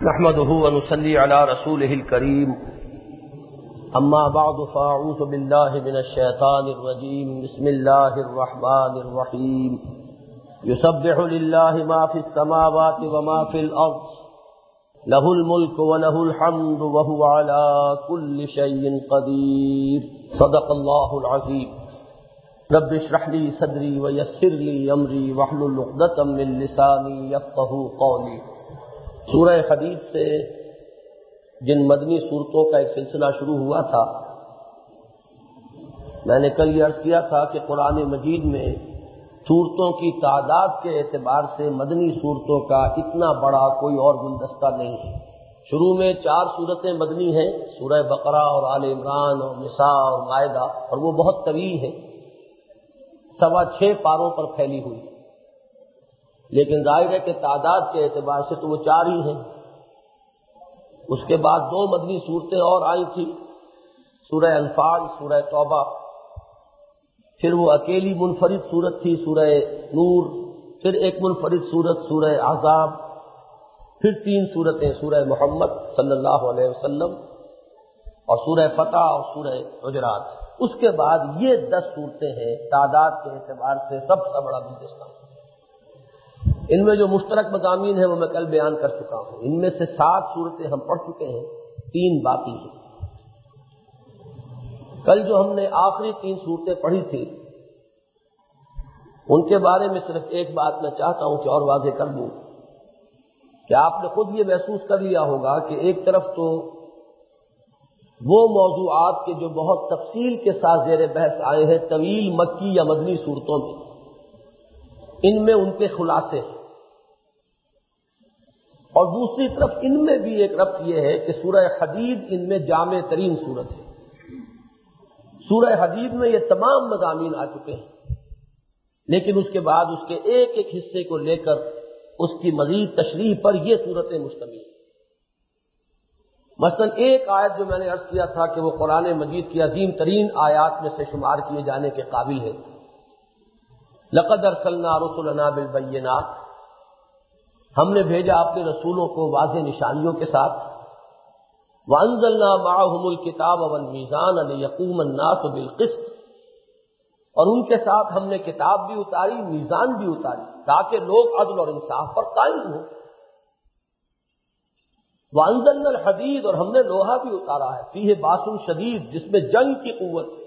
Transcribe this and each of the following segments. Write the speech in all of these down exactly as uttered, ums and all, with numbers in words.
نحمده ونصلي على رسوله الكريم اما بعد فاعوذ بالله من الشيطان الرجيم بسم الله الرحمن الرحيم يسبح لله ما في السماوات وما في الارض له الملك وله الحمد وهو على كل شيء قدير صدق الله العظيم رب اشرح لي صدري ويسر لي امري واحلل عقدة من لساني يفقهوا قولي۔ سورہ حدید سے جن مدنی صورتوں کا ایک سلسلہ شروع ہوا تھا، میں نے کل یہ عرض کیا تھا کہ قرآن مجید میں صورتوں کی تعداد کے اعتبار سے مدنی صورتوں کا اتنا بڑا کوئی اور گلدستہ نہیں ہے۔ شروع میں چار صورتیں مدنی ہیں، سورہ بقرہ اور آل عمران اور نساء اور مائدہ، اور وہ بہت طویل ہے، سوا چھ پاروں پر پھیلی ہوئی، لیکن ظاہر ہے کہ تعداد کے اعتبار سے تو وہ چار ہی ہیں۔ اس کے بعد دو مدنی صورتیں اور آئی تھیں، سورہ انفال، سورہ توبہ، پھر وہ اکیلی منفرد صورت تھی سورہ نور، پھر ایک منفرد صورت سورہ احزاب، پھر تین صورتیں سورہ محمد صلی اللہ علیہ وسلم اور سورہ فتح اور سورہ حجرات۔ اس کے بعد یہ دس صورتیں ہیں تعداد کے اعتبار سے سب سے بڑا گلدستہ۔ ان میں جو مشترک مضامین ہیں وہ میں کل بیان کر چکا ہوں۔ ان میں سے سات صورتیں ہم پڑھ چکے ہیں، تین باقی ہیں۔ کل جو ہم نے آخری تین صورتیں پڑھی تھی ان کے بارے میں صرف ایک بات میں چاہتا ہوں کہ اور واضح کر دوں کہ آپ نے خود یہ محسوس کر لیا ہوگا کہ ایک طرف تو وہ موضوعات کے جو بہت تفصیل کے ساتھ زیر بحث آئے ہیں طویل مکی یا مدنی صورتوں میں، ان میں ان کے خلاصے ہیں، اور دوسری طرف ان میں بھی ایک ربط یہ ہے کہ سورہ حدید ان میں جامع ترین صورت ہے۔ سورہ حدید میں یہ تمام مضامین آ چکے ہیں، لیکن اس کے بعد اس کے ایک ایک حصے کو لے کر اس کی مزید تشریح پر یہ صورتیں مشتمل ہیں۔ مثلا ایک آیت جو میں نے عرض کیا تھا کہ وہ قرآن مجید کی عظیم ترین آیات میں سے شمار کیے جانے کے قابل ہے، لقد ارسلنا رسلنا بالبینات، ہم نے بھیجا اپنے رسولوں کو واضح نشانیوں کے ساتھ، وانزلنا معهم الکتاب والمیزان لیقوم الناس بالقسط، اور ان کے ساتھ ہم نے کتاب بھی اتاری، میزان بھی اتاری، تاکہ لوگ عدل اور انصاف پر قائم ہوں۔ وانزلنا الحدید، اور ہم نے لوہا بھی اتارا ہے، فیہ باس شدید، جس میں جنگ کی قوت ہے،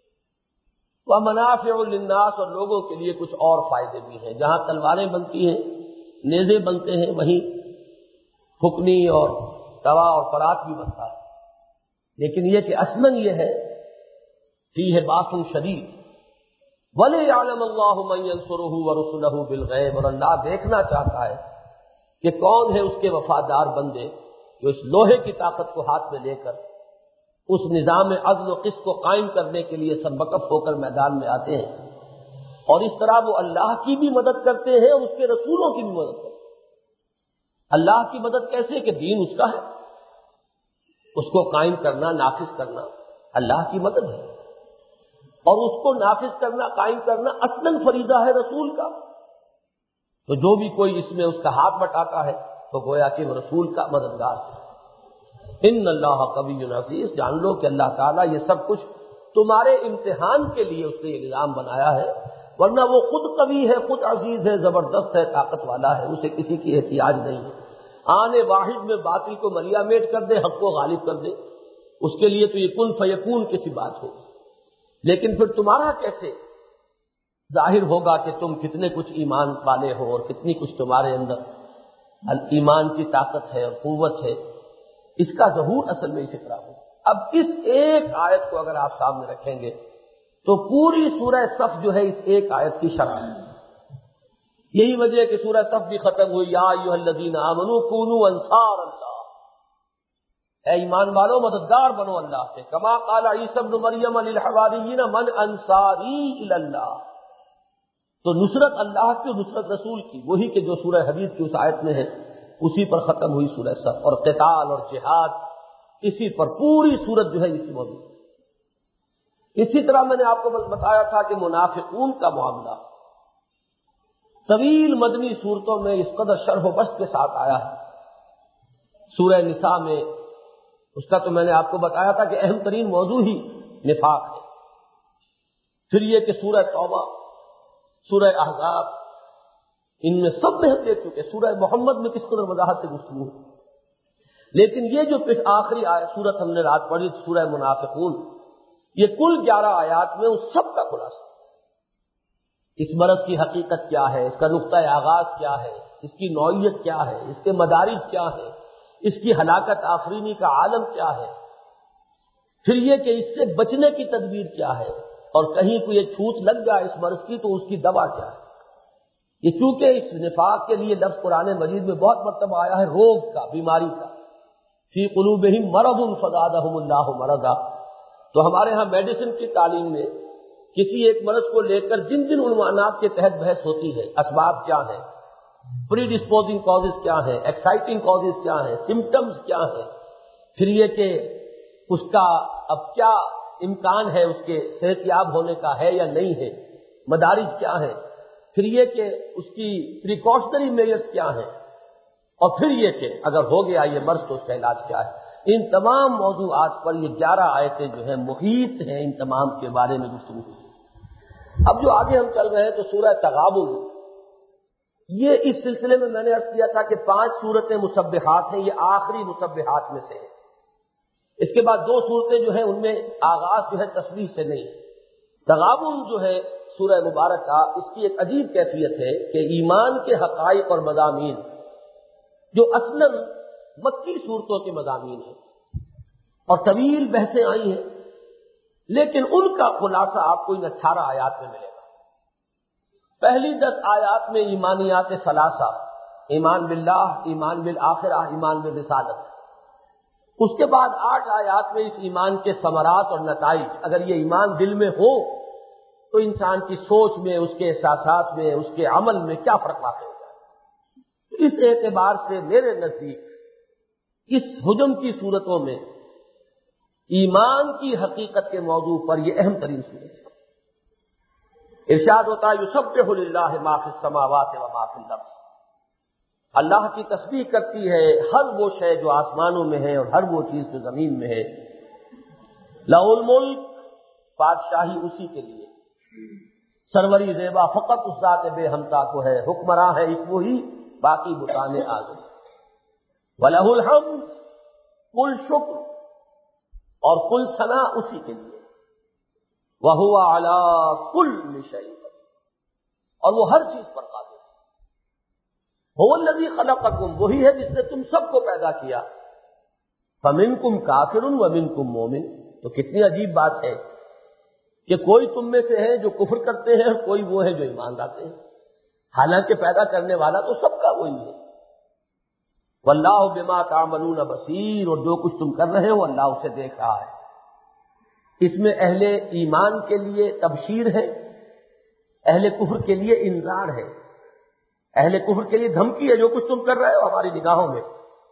ومنافع للناس، اور لوگوں کے لیے کچھ اور فائدے بھی ہیں۔ جہاں تلواریں بنتی ہیں، نیزے بنتے ہیں، وہیں پھکنی اور توا اور فرات بھی بنتا ہے، لیکن یہ کہ اصلاً یہ ہے فیہ باس شدید، وَلِيَعْلَمَ اللَّهُ مَن يَنصُرُهُ وَرُسُلَهُ بِالْغَيْبِ، اور اللہ دیکھنا چاہتا ہے کہ کون ہے اس کے وفادار بندے جو اس لوہے کی طاقت کو ہاتھ میں لے کر اس نظام عدل و قسط کو قائم کرنے کے لیے سربکف ہو کر میدان میں آتے ہیں، اور اس طرح وہ اللہ کی بھی مدد کرتے ہیں اور اس کے رسولوں کی بھی مدد کرتے ہیں۔ اللہ کی مدد کیسے کہ دین اس کا ہے، اس کو قائم کرنا، نافذ کرنا اللہ کی مدد ہے، اور اس کو نافذ کرنا، قائم کرنا اصلاً فریضہ ہے رسول کا۔ تو جو بھی کوئی اس میں اس کا ہاتھ بٹاتا ہے تو گویا کہ وہ رسول کا مددگار ہے۔ ان اللہ قوی عزیز، جان لو کہ اللہ تعالیٰ یہ سب کچھ تمہارے امتحان کے لیے اس نے یہ نظام بنایا ہے، ورنہ وہ خود قوی ہے، خود عزیز ہے، زبردست ہے، طاقت والا ہے، اسے کسی کی احتیاج نہیں ہے۔ آنے واحد میں باطل کو ملیا میٹ کر دے، حق کو غالب کر دے، اس کے لیے تو یہ کن فیکون کسی بات ہو، لیکن پھر تمہارا کیسے ظاہر ہوگا کہ تم کتنے کچھ ایمان والے ہو اور کتنی کچھ تمہارے اندر ایمان کی طاقت ہے اور قوت ہے، اس کا ظہور اصل میں اسی طرح ہو۔ اب اس ایک آیت کو اگر آپ سامنے رکھیں گے تو پوری سورہ صف جو ہے اس ایک آیت کی شرح ہے۔ یہی وجہ ہے کہ سورہ صف بھی ختم ہوئی، یا ایھا الذین آمنوا کونوا انصار اللہ، اے ایمان والو مددگار بنو اللہ سے، کما قال عیسی ابن مریم للحواریین من انصاری الی اللہ۔ تو نصرت اللہ کی اور نصرت رسول کی، وہی کہ جو سورہ حدید کی اس آیت میں ہے، اسی پر ختم ہوئی سورہ صف، اور قتال اور جہاد اسی پر پوری سورت جو ہے اسی موضوع۔ اسی طرح میں نے آپ کو بتایا تھا کہ منافقون کا معاملہ طویل مدنی صورتوں میں اس قدر شرح و بسط کے ساتھ آیا ہے۔ سورہ نساء میں اس کا تو میں نے آپ کو بتایا تھا کہ اہم ترین موضوع ہی نفاق ہے. پھر یہ کہ سورہ توبہ، سورہ احزاب، ان میں سب میں ہم دیکھ چکے. سورہ محمد میں کس قدر وضاحت سے گفتگو ہے. لیکن یہ جو پھر آخری آیت سورت ہم نے رات پڑھی سورہ منافقون، یہ کل گیارہ آیات میں اس سب کا خلاصہ. اس مرض کی حقیقت کیا ہے، اس کا نقطہ آغاز کیا ہے، اس کی نوعیت کیا ہے، اس کے مدارج کیا ہے، اس کی ہلاکت آفرینی کا عالم کیا ہے، پھر یہ کہ اس سے بچنے کی تدبیر کیا ہے، اور کہیں کوئی چھوت لگ جائے اس مرض کی تو اس کی دوا کیا ہے. یہ چونکہ اس نفاق کے لیے لفظ قرآن مجید میں بہت مرتبہ آیا ہے روگ کا، بیماری کا، فی قلوبہم مرض فزادہم اللہ مرضا. تو ہمارے ہاں میڈیسن کی تعلیم میں کسی ایک مرض کو لے کر جن جن عنوانات کے تحت بحث ہوتی ہے، اسباب کیا ہیں، پری ڈسپوزنگ کازز کیا ہیں، ایکسائٹنگ کازز کیا ہیں، سمٹمز کیا ہیں، پھر یہ کہ اس کا اب کیا امکان ہے اس کے صحت یاب ہونے کا ہے یا نہیں ہے، مدارج کیا ہیں، پھر یہ کہ اس کی پریکاشنری میجرز کیا ہیں، اور پھر یہ کہ اگر ہو گیا یہ مرض تو اس کا علاج کیا ہے. ان تمام موضوعات پر یہ گیارہ آیتیں جو ہیں محیط ہیں ان تمام کے بارے میں گفتگو. اب جو آگے ہم چل رہے ہیں تو سورہ تغابن، یہ اس سلسلے میں میں نے عرض کیا تھا کہ پانچ سورتیں مسبحات ہیں، یہ آخری مسبحات میں سے ہے. اس کے بعد دو صورتیں جو ہیں ان میں آغاز جو ہے تسبیح سے نہیں. تغابن جو ہے سورہ مبارکہ، اس کی ایک عجیب کیفیت ہے کہ ایمان کے حقائق اور مضامین جو اصلاً مکی صورتوں کے مضامین ہیں اور طویل بحثیں آئی ہیں، لیکن ان کا خلاصہ آپ کو ان اٹھارہ آیات میں ملے گا. پہلی دس آیات میں ایمانیات ثلاثہ، ایمان باللہ، ایمان بالآخرہ، ایمان بالرسالت. اس کے بعد آٹھ آیات میں اس ایمان کے ثمرات اور نتائج، اگر یہ ایمان دل میں ہو تو انسان کی سوچ میں، اس کے احساسات میں، اس کے عمل میں کیا فرق واقع ہوگا. اس اعتبار سے میرے نزدیک اس حجم کی صورتوں میں ایمان کی حقیقت کے موضوع پر یہ اہم ترین صورت ہے. ارشاد ہوتا ہے یسبح للہ ما فی السماوات و ما فی الارض، اللہ کی تسبیح کرتی ہے ہر وہ شے جو آسمانوں میں ہے اور ہر وہ چیز جو زمین میں ہے. لہ الملک، بادشاہی اسی کے لیے، سروری زیبا فقط اس ذات بے ہمتا کو ہے، حکمراں ہے ایک وہی، باقی بتانے آزم. وَلَهُ الْحَمْدُ، کل شکر اور کل ثنا اسی کے لیے. وَهُوَ عَلَى كُلِّ شَيْءٍ قَدِيرٌ، اور وہ ہر چیز پر قادر ہے. هُوَ الَّذِي خَلَقَكُمْ، وہی ہے جس نے تم سب کو پیدا کیا. فَمِنْكُمْ كَافِرٌ وَمِنْكُمْ مُؤْمِنٌ. تو کتنی عجیب بات ہے کہ کوئی تم میں سے ہے جو کفر کرتے ہیں، کوئی وہ ہے جو ایمان لاتے ہیں، حالانکہ پیدا کرنے والا تو سب کا وہی ہے. واللہ بما تعملون بصیر، اور جو کچھ تم کر رہے ہو اللہ اسے دیکھ رہا ہے. اس میں اہل ایمان کے لیے تبشیر ہے، اہل کفر کے لیے انذار ہے. اہل کفر کے لیے دھمکی ہے، جو کچھ تم کر رہے ہو ہماری نگاہوں میں،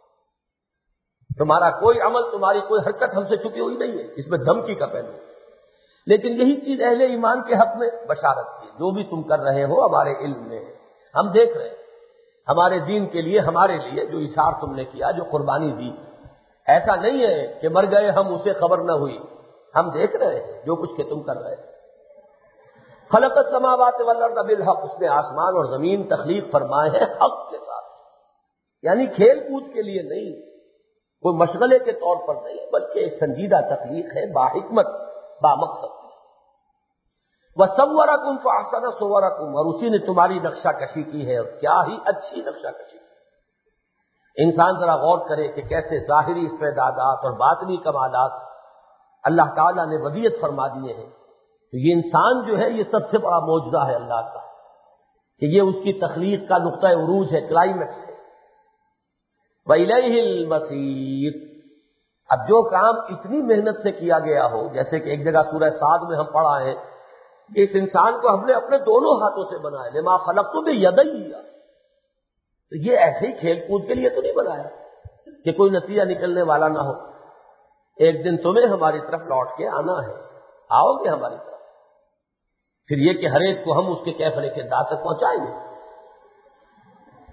تمہارا کوئی عمل، تمہاری کوئی حرکت ہم سے چھپی ہوئی نہیں ہے، اس میں دھمکی کا پہلو. لیکن یہی چیز اہل ایمان کے حق میں بشارت کی، جو بھی تم کر رہے ہو ہمارے علم میں ہے، ہم دیکھ رہے ہیں. ہمارے دین کے لیے، ہمارے لیے جو اثار تم نے کیا، جو قربانی دی، ایسا نہیں ہے کہ مر گئے ہم اسے خبر نہ ہوئی، ہم دیکھ رہے ہیں جو کچھ کہ تم کر رہے ہیں. خلق السماوات والارض بالحق، اس نے آسمان اور زمین تخلیق فرمائے ہیں حق کے ساتھ، یعنی کھیل کود کے لیے نہیں، کوئی مشغلے کے طور پر نہیں، بلکہ ایک سنجیدہ تخلیق ہے، باحکمت، با مقصد. وَصَوَّرَكُمْ فَأَحْسَنَ صُوَرَكُمْ، اور اسی نے تمہاری نقشہ کشی کی ہے، اور کیا ہی اچھی نقشہ کشی کی. انسان ذرا غور کرے کہ کیسے ظاہری استعدادات اور باطنی کمالات اللہ تعالیٰ نے ودیعت فرما دیے ہیں. تو یہ انسان جو ہے یہ سب سے بڑا معجزہ ہے اللہ کا، کہ یہ اس کی تخلیق کا نقطۂ عروج ہے، کلائمیکس ہے. وَإِلَيْهِ الْمَصِيرُ، اب جو کام اتنی محنت سے کیا گیا ہو، جیسے کہ ایک جگہ سورہ صاد میں ہم پڑھا ہے کہ اس انسان کو ہم نے اپنے دونوں ہاتھوں سے بنایا، لما خلقت بیدی، تو یہ ایسے ہی کھیل کود کے لیے تو نہیں بنایا کہ کوئی نتیجہ نکلنے والا نہ ہو. ایک دن تمہیں ہماری طرف لوٹ کے آنا ہے، آؤ گے ہماری طرف، پھر یہ کہ ہر ایک کو ہم اس کے کیفلے کے داں تک پہنچائیں گے.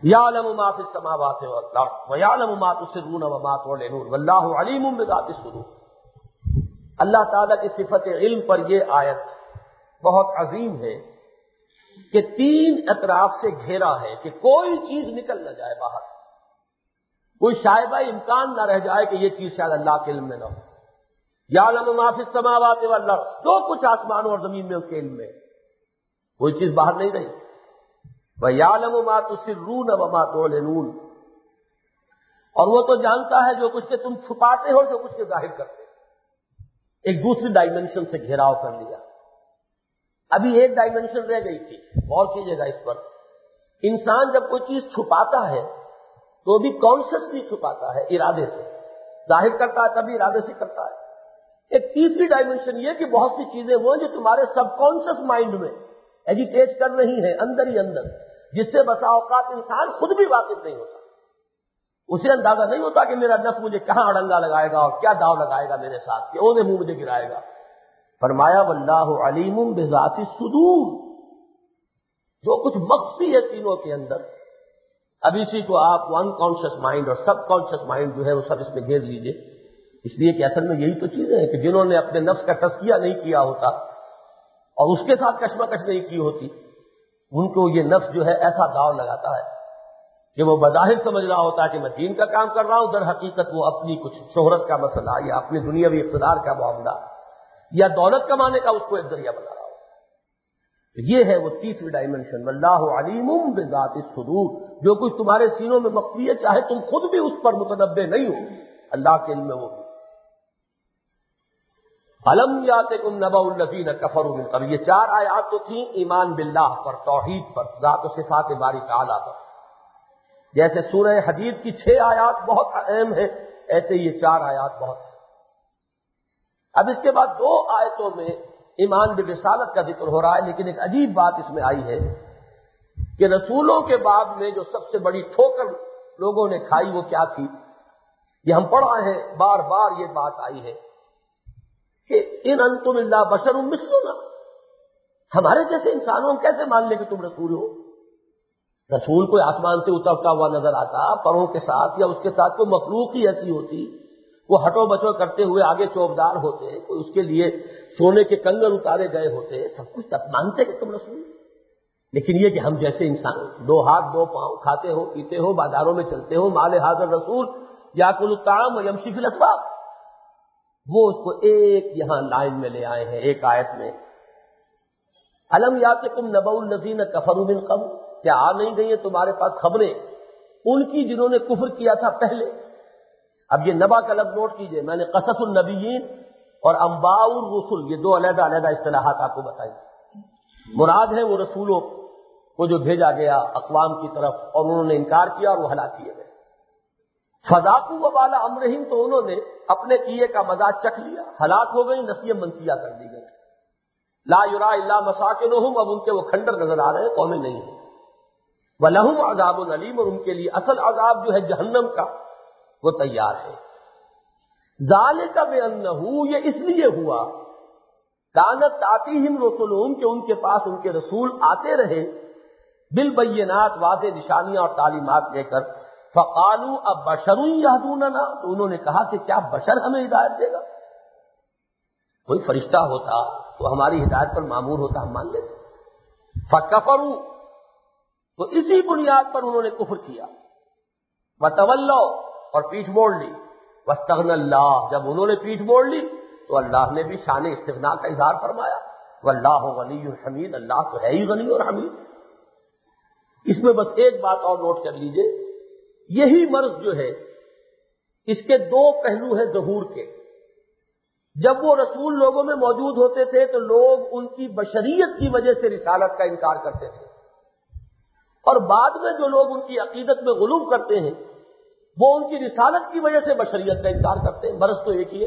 یعلم ما فی السماوات والارض ویعلم ما تسرون وما تعلنون واللہ علیم بذات الصدور۔ اللہ تعالیٰ کی صفت علم پر یہ آیت بہت عظیم ہے کہ تین اطراف سے گھیرا ہے کہ کوئی چیز نکل نہ جائے باہر، کوئی شائبہ امکان نہ رہ جائے کہ یہ چیز شاید اللہ کے علم میں نہ ہو۔ یعلم ما فی السماوات والارض، جو کچھ آسمانوں اور زمین میں اس کے علم میں، کوئی چیز باہر نہیں رہی۔ وَيَعْلَمُ مَا تُسِرُّونَ وَمَا تُعْلِنُونَ، اور وہ تو جانتا ہے جو کچھ کہ تم چھپاتے ہو، جو کچھ کہ ظاہر کرتے ہو۔ ایک دوسری ڈائمنشن سے گھیراؤ کر لیا۔ ابھی ایک ڈائمنشن رہ گئی تھی، غور کیجئے گا اس پر۔ انسان جب کوئی چیز چھپاتا ہے تو بھی کانشیسلی چھپاتا ہے، ارادے سے ظاہر کرتا ہے، تبھی ارادے سے کرتا ہے۔ ایک تیسری ڈائمنشن یہ کہ بہت سی چیزیں وہ جو تمہارے سب کانشیس مائنڈ میں ایجیٹیٹ کر رہی ہیں اندر ہی اندر، جس سے بسا اوقات انسان خود بھی واقف نہیں ہوتا، اسے اندازہ نہیں ہوتا کہ میرا نفس مجھے کہاں اڑنگا لگائے گا اور کیا داؤ لگائے گا میرے ساتھ، کہ اونے منہ مجھے گرائے گا۔ فرمایا واللہ علیم بذات الصدور، جو کچھ مخفی ہے سینوں کے اندر، اب اسی کو آپ ان کانشیس مائنڈ اور سب کانشیس مائنڈ جو ہے وہ سب اس میں گھیر لیجئے، اس لیے کہ اصل میں یہی تو چیزیں ہیں کہ جنہوں نے اپنے نفس کا تزکیہ نہیں کیا ہوتا اور اس کے ساتھ کشمکش نہیں کی ہوتی، ان کو یہ نفس جو ہے ایسا داؤ لگاتا ہے کہ وہ بظاہر سمجھ رہا ہوتا ہے کہ میں دین کا کام کر رہا ہوں، در حقیقت وہ اپنی کچھ شہرت کا مسئلہ یا اپنی دنیاوی اقتدار کا معاملہ یا دولت کمانے کا اس کو ایک ذریعہ بنا رہا ہو۔ یہ ہے وہ تیسری ڈائمنشن، واللہ علیم بذات الصدور، جو کچھ تمہارے سینوں میں مخفی ہے، چاہے تم خود بھی اس پر متنبع نہیں ہو، اللہ کے علم میں وہ بھی۔ الم یاتکم نبأ الذین کفروا من قبل، یہ چار آیات تو تھیں ایمان باللہ پر، توحید پر، ذات و صفات باری تعالیٰ پر۔ جیسے سورہ حدید کی چھ آیات بہت اہم ہیں، ایسے یہ چار آیات بہت ہیں۔ اب اس کے بعد دو آیتوں میں ایمان برسالت کا ذکر ہو رہا ہے، لیکن ایک عجیب بات اس میں آئی ہے کہ رسولوں کے بعد میں جو سب سے بڑی ٹھوکر لوگوں نے کھائی وہ کیا تھی؟ یہ ہم پڑھ رہے ہیں، بار بار یہ بات آئی ہے کہ ان انتم الا بشر مثلنا، ہمارے جیسے انسانوں ہم کیسے مان لیں کہ تم رسول ہو؟ رسول کوئی آسمان سے اترتا ہوا نظر آتا، پروں کے ساتھ یا اس کے ساتھ کوئی مخلوق ہی ایسی ہوتی، وہ ہٹو بچو کرتے ہوئے آگے چوبدار ہوتے، کوئی اس کے لیے سونے کے کنگن اتارے گئے ہوتے، سب کچھ تب مانتے کہ تم رسول۔ لیکن یہ کہ ہم جیسے انسان، دو ہاتھ دو پاؤں، کھاتے ہو پیتے ہو، بازاروں میں چلتے ہو، مال حاضر رسول یاکل الطعام ویمشی فی الاسواق، وہ اس کو ایک یہاں لائن میں لے آئے ہیں، ایک آیت میں۔ الم یاتکم نبأ الذین کفروا من قبل، کیا آ نہیں گئی ہیں تمہارے پاس خبریں ان کی جنہوں نے کفر کیا تھا پہلے؟ اب یہ نبا کا لفظ نوٹ کیجئے، میں نے قصص النبیین اور انباء الرسل یہ دو علیحدہ علیحدہ اصطلاحات آپ کو بتائی۔ مراد ہے وہ رسولوں کو جو بھیجا گیا اقوام کی طرف اور انہوں نے انکار کیا اور وہ ہلاک کیے گئے۔ فذاقوا وبال امرہم، تو انہوں نے اپنے کیے کا مزاج چکھ لیا، ہلاک ہو گئی، نسیہ منسیہ کر دی گئی۔ لا یرا الا مساکنہم، اب ان کے وہ کھنڈر نظر آ رہے ہیں، قومیں نہیں ہیں۔ وَلَهُمْ عَذَابٌ علیم، اور ان کے لیے اصل عذاب جو ہے جہنم کا وہ تیار ہے۔ ذالک بأنہ، یہ اس لیے ہوا، کانت تأتیہم رسلہم، کہ ان کے پاس ان کے رسول آتے رہے، بالبینات، واضح نشانیاں اور تعلیمات لے کر، فقالوا ابشر یہدوننا، تو انہوں نے کہا کہ کیا بشر ہمیں ہدایت دے گا؟ کوئی فرشتہ ہوتا تو ہماری ہدایت پر مامور ہوتا، ہم مان لیتے۔ فکفروا، تو اسی بنیاد پر انہوں نے کفر کیا۔ وتولوا، اور پیٹھ موڑ لی۔ واستغنى اللہ، جب انہوں نے پیٹھ موڑ لی تو اللہ نے بھی شان استغنا کا اظہار فرمایا۔ واللہ غنی حمید، اللہ تو ہے ہی غنی اور حمید۔ اس میں بس ایک بات اور نوٹ کر لیجئے، یہی مرض جو ہے اس کے دو پہلو ہیں ظہور کے۔ جب وہ رسول لوگوں میں موجود ہوتے تھے تو لوگ ان کی بشریت کی وجہ سے رسالت کا انکار کرتے تھے، اور بعد میں جو لوگ ان کی عقیدت میں غلو کرتے ہیں وہ ان کی رسالت کی وجہ سے بشریت کا انکار کرتے ہیں۔ مرض تو ایک ہی ہے،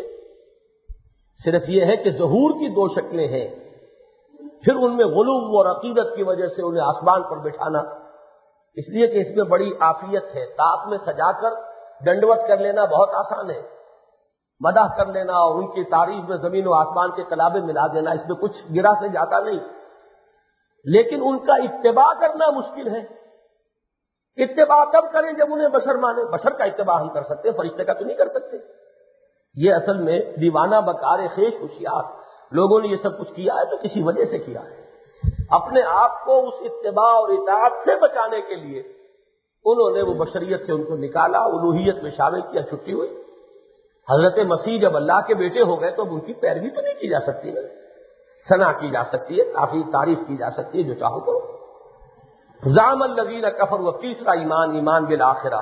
صرف یہ ہے کہ ظہور کی دو شکلیں ہیں، پھر ان میں غلو اور عقیدت کی وجہ سے انہیں آسمان پر بٹھانا، اس لیے کہ اس میں بڑی عافیت ہے۔ طاق میں سجا کر ڈنڈوت کر لینا بہت آسان ہے، مدح کر لینا اور ان کی تعریف میں زمین و آسمان کے کلابے ملا دینا، اس میں کچھ گرا سے جاتا نہیں، لیکن ان کا اتباع کرنا مشکل ہے۔ اتباع کب کریں جب انہیں بشر مانے. بشر کا اتباع ہم کر سکتے ہیں، فرشتے کا تو نہیں کر سکتے. یہ اصل میں دیوانہ بکار خیش ہوشیار لوگوں نے یہ سب کچھ کیا ہے تو کسی وجہ سے کیا ہے. اپنے آپ کو اس اتباع اور اطاعت سے بچانے کے لیے انہوں نے وہ بشریت سے ان کو نکالا، الوہیت میں شامل کیا، چھٹی ہوئی. حضرت مسیح جب اللہ کے بیٹے ہو گئے تو اب ان کی پیروی تو نہیں کی جا سکتی نا، ثنا کی جا سکتی ہے، کافی تعریف کی جا سکتی ہے، جو چاہو کرو. زعم الذین کفروا، تیسرا ایمان، ایمان بالآخرہ.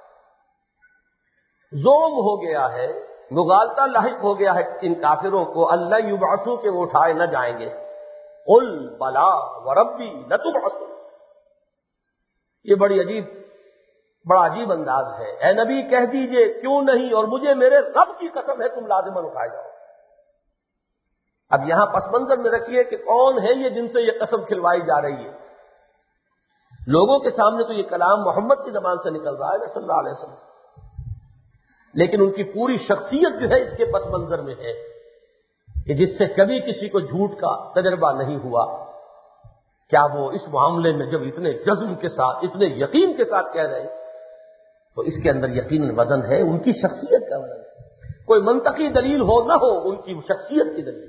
زوم ہو گیا ہے، مغالطہ لاحق ہو گیا ہے ان کافروں کو، اللہ یبعثوا کہ وہ اٹھائے نہ جائیں گے. قل بلا وربی لتبعثن. یہ بڑی عجیب بڑا عجیب انداز ہے. اے نبی کہہ دیجئے کیوں نہیں، اور مجھے میرے رب کی قسم ہے تم لازماً اٹھائے جاؤ. اب یہاں پس منظر میں رکھیے کہ کون ہے یہ جن سے یہ قسم کھلوائی جا رہی ہے. لوگوں کے سامنے تو یہ کلام محمد کی زبان سے نکل رہا ہے صلی اللہ علیہ وسلم، لیکن ان کی پوری شخصیت جو ہے اس کے پس منظر میں ہے کہ جس سے کبھی کسی کو جھوٹ کا تجربہ نہیں ہوا. کیا وہ اس معاملے میں جب اتنے جزم کے ساتھ، اتنے یقین کے ساتھ کہہ رہے تو اس کے اندر یقیناً وزن ہے، ان کی شخصیت کا وزن ہے. کوئی منطقی دلیل ہو نہ ہو، ان کی شخصیت کی دلیل.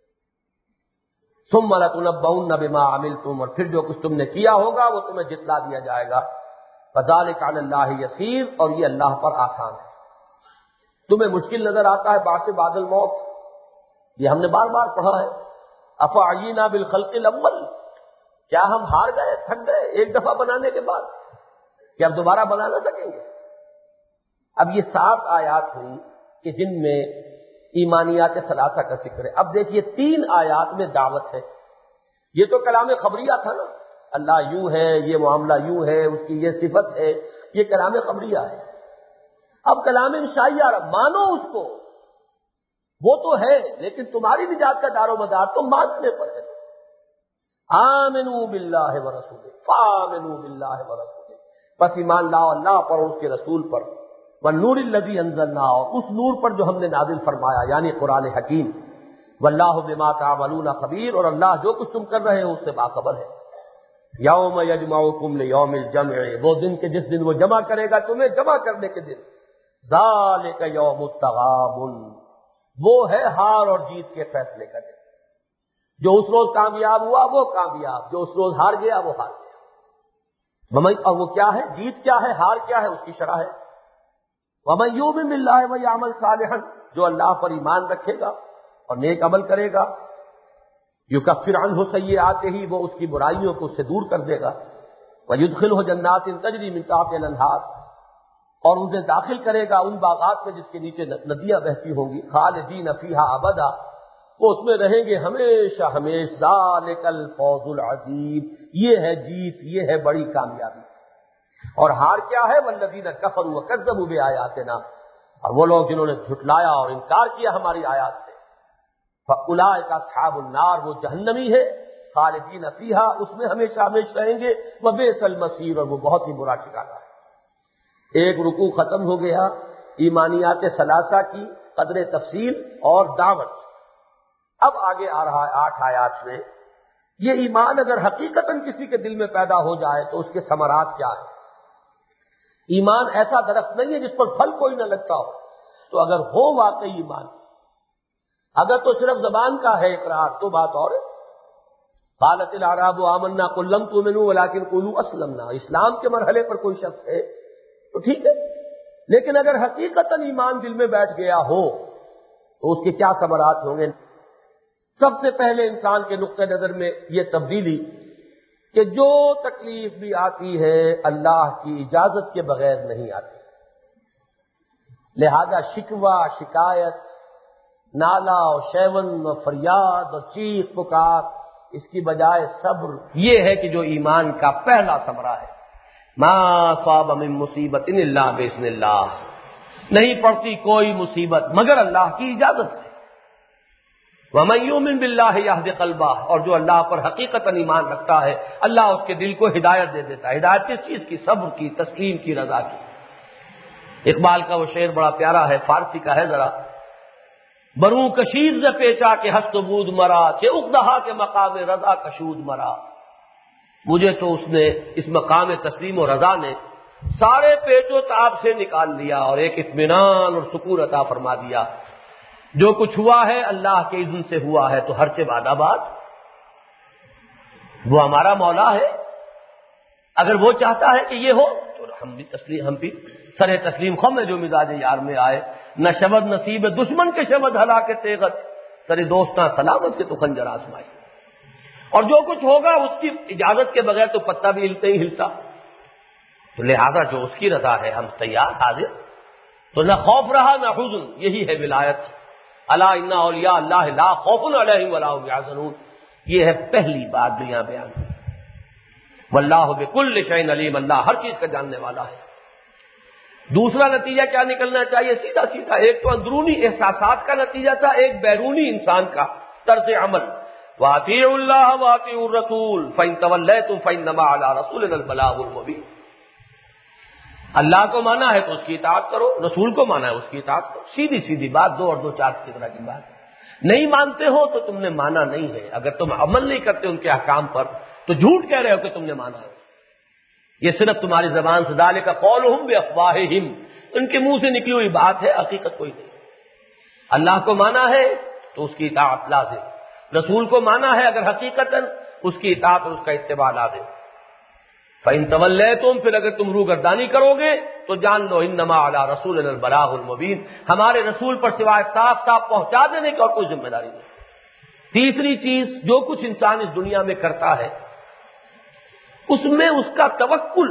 ثم لتنبؤن بما عملتم، اور پھر جو کچھ تم نے کیا ہوگا وہ تمہیں جتلا دیا جائے گا. فذلک علی اللہ یسیر، اور یہ اللہ پر آسان ہے. تمہیں مشکل نظر آتا ہے بعث بعد الموت، یہ ہم نے بار بار پڑھا ہے. افعینا بالخلق الاول، کیا ہم ہار گئے، تھک گئے ایک دفعہ بنانے کے بعد، کہ اب دوبارہ بنا نہ سکیں گے. اب یہ سات آیات ہوئی کہ جن میں ایمانیات ثلاثہ کا ذکر ہے. اب دیکھیے تین آیات میں دعوت ہے. یہ تو کلام خبریہ تھا نا، اللہ یوں ہے، یہ معاملہ یوں ہے، اس کی یہ صفت ہے، یہ کلام خبریہ ہے. اب کلام انشائیہ مانو اس کو، وہ تو ہے، لیکن تمہاری نجات کا دار و مدار تو ماننے پر ہے. آمنوا باللہ ورسولہ فآمنوا باللہ ورسولہ، بس ایمان لاؤ اللہ پر اور اس کے رسول پر. والنور الذی انزلنا، اور اس نور پر جو ہم نے نازل فرمایا یعنی قرآن حکیم. واللہ بما تعملون خبیر، اور اللہ جو کچھ تم کر رہے ہو اس سے باخبر ہے. یوم یجمعکم لیوم الجمع، وہ دن کے جس دن وہ جمع کرے گا تمہیں، جمع کرنے کے دن. ذالک یوم التغابن، وہ ہے ہار اور جیت کے فیصلے کا دن. جو اس روز کامیاب ہوا وہ کامیاب، جو اس روز ہار گیا وہ ہار گیا. اور وہ کیا ہے، جیت کیا ہے، ہار کیا ہے، اس کی شرح ہے. وَمَن يُؤْمِن بِاللَّهِ وَيَعْمَلْ صَالِحًا، جو اللہ پر ایمان رکھے گا اور نیک عمل کرے گا، يُكَفِّرْ عَنْهُ سَيِّئَاتِهِ، وہ اس کی برائیوں کو اس سے دور کر دے گا. وَيُدْخِلْهُ جَنَّاتٍ تَجْرِي مِن تحتها الْأَنْهَارُ، اور انہیں داخل کرے گا ان باغات میں جس کے نیچے ندیاں بہتی ہوں گی. خالدین فیہا ابدا، وہ اس میں رہیں گے ہمیشہ ہمیشہ. ذالک الفوز العظیم، یہ ہے جیت، یہ ہے بڑی کامیابی. اور ہار کیا ہے، والذین کفروا وکذبوا بآیاتنا، اور وہ لوگ جنہوں نے جھٹلایا اور انکار کیا ہماری آیات سے. فاولئک اصحاب النار، وہ جہنمی ہے. خالدین فیہا، اس میں ہمیشہ ہمیشہ رہیں گے. وبئس المصیر، اور وہ بہت ہی برا ٹھکانہ ہے. ایک رکوع ختم ہو گیا ایمانیات ثلاثہ کی قدر تفصیل اور دعوت. اب آگے آ رہا ہے آٹھ آیات میں. یہ ایمان اگر حقیقتاً کسی کے دل میں پیدا ہو جائے تو اس کے ثمرات کیا ہیں. ایمان ایسا درخت نہیں ہے جس پر پھل کوئی نہ لگتا ہو. تو اگر ہو واقعی ایمان، اگر تو صرف زبان کا ہے اقرار تو بات اور ہے. قالت الاعراب آمنا قل لم تؤمنوا ولکن قولوا اسلمنا، اسلام کے مرحلے پر کوئی شخص ہے تو ٹھیک ہے، لیکن اگر حقیقتاً ایمان دل میں بیٹھ گیا ہو تو اس کے کیا ثمرات ہوں گے. سب سے پہلے انسان کے نقطہ نظر میں یہ تبدیلی کہ جو تکلیف بھی آتی ہے اللہ کی اجازت کے بغیر نہیں آتی. لہذا شکوہ، شکایت، نالا اور شیون اور فریاد اور چیخ پکار، اس کی بجائے صبر. یہ ہے کہ جو ایمان کا پہلا ثمرہ ہے. ما صاب من مصیبت الا باذن اللہ، نہیں پڑتی کوئی مصیبت مگر اللہ کی اجازت سے. وَمَن يُؤْمِن بِاللَّهِ يَهْدِ قَلْبَهُ، اور جو اللہ پر حقیقتاً ایمان رکھتا ہے اللہ اس کے دل کو ہدایت دے دیتا ہے. ہدایت کس چیز کی؟ صبر کی، تسلیم کی، رضا کی. اقبال کا وہ شعر بڑا پیارا ہے، فارسی کا ہے ذرا. بروں کشید ز پیچا کے ہست و بود مرا، کہ اقدہا کے مقام رضا کشود مرا. مجھے تو اس نے، اس مقام تسلیم و رضا نے سارے پیچ و تاب سے نکال لیا اور ایک اطمینان اور سکون عطا فرما دیا. جو کچھ ہوا ہے اللہ کے اذن سے ہوا ہے، تو ہر چے باد آباد. وہ ہمارا مولا ہے، اگر وہ چاہتا ہے کہ یہ ہو تو ہم بھی تسلیم ہم بھی سر تسلیم خم ہے جو مزاج یار میں آئے. نہ شبد نصیب دشمن کے شبد ہلا کے تیغت، سر دوستاں سلامت کے تو خنجر آزمائی. اور جو کچھ ہوگا اس کی اجازت کے بغیر تو پتہ بھی ہلتے ہی ہلتا. تو لہذا جو اس کی رضا ہے ہم تیار حاضر. تو نہ خوف رہا نہ حزن، یہی ہے ولایت. الا ان اولیاء اللہ لا خوف علیہم ولا هم یحزنون. یہ ہے پہلی بات جو یہاں بیان ہوئی. واللہ بکل شیء علیم، اللہ ہر چیز کا جاننے والا ہے. دوسرا نتیجہ کیا نکلنا چاہیے؟ سیدھا سیدھا ایک تو اندرونی احساسات کا نتیجہ تھا، ایک بیرونی انسان کا طرز عمل. وَأَطِيعُوا اللَّهَ وَأَطِيعُوا الرَّسُولَ فَإِن تَوَلَّيْتُمْ فَإِنَّمَا عَلَىٰ رَسُولِنَا الْبَلَاغُ الْمُبِينُ. اللہ کو مانا ہے تو اس کی اطاعت کرو، رسول کو مانا ہے اس کی اطاعت کرو. سیدھی سیدھی بات، دو اور دو چار کی طرح کی بات. نہیں مانتے ہو تو تم نے مانا نہیں ہے. اگر تم عمل نہیں کرتے ان کے احکام پر تو جھوٹ کہہ رہے ہو کہ تم نے مانا ہے. یہ صرف تمہاری زبان سے ذالک قولہم بافواہہم، ان کے منہ سے نکلی ہوئی بات ہے، حقیقت کوئی نہیں. اللہ کو مانا ہے تو اس کی اطاعت لازم، رسول کو مانا ہے اگر حقیقتاً اس کی اطاعت اور اس کا اتباع لازم. فَإِن تَوَلَّيْتُمْ، پھر اگر تم روگردانی کرو گے تو جان لو انما علی رسولنا البلاغ المبین، ہمارے رسول پر سوائے صاف صاف پہنچا دینے کی اور کوئی ذمہ داری نہیں. تیسری چیز، جو کچھ انسان اس دنیا میں کرتا ہے اس میں اس کا توکل،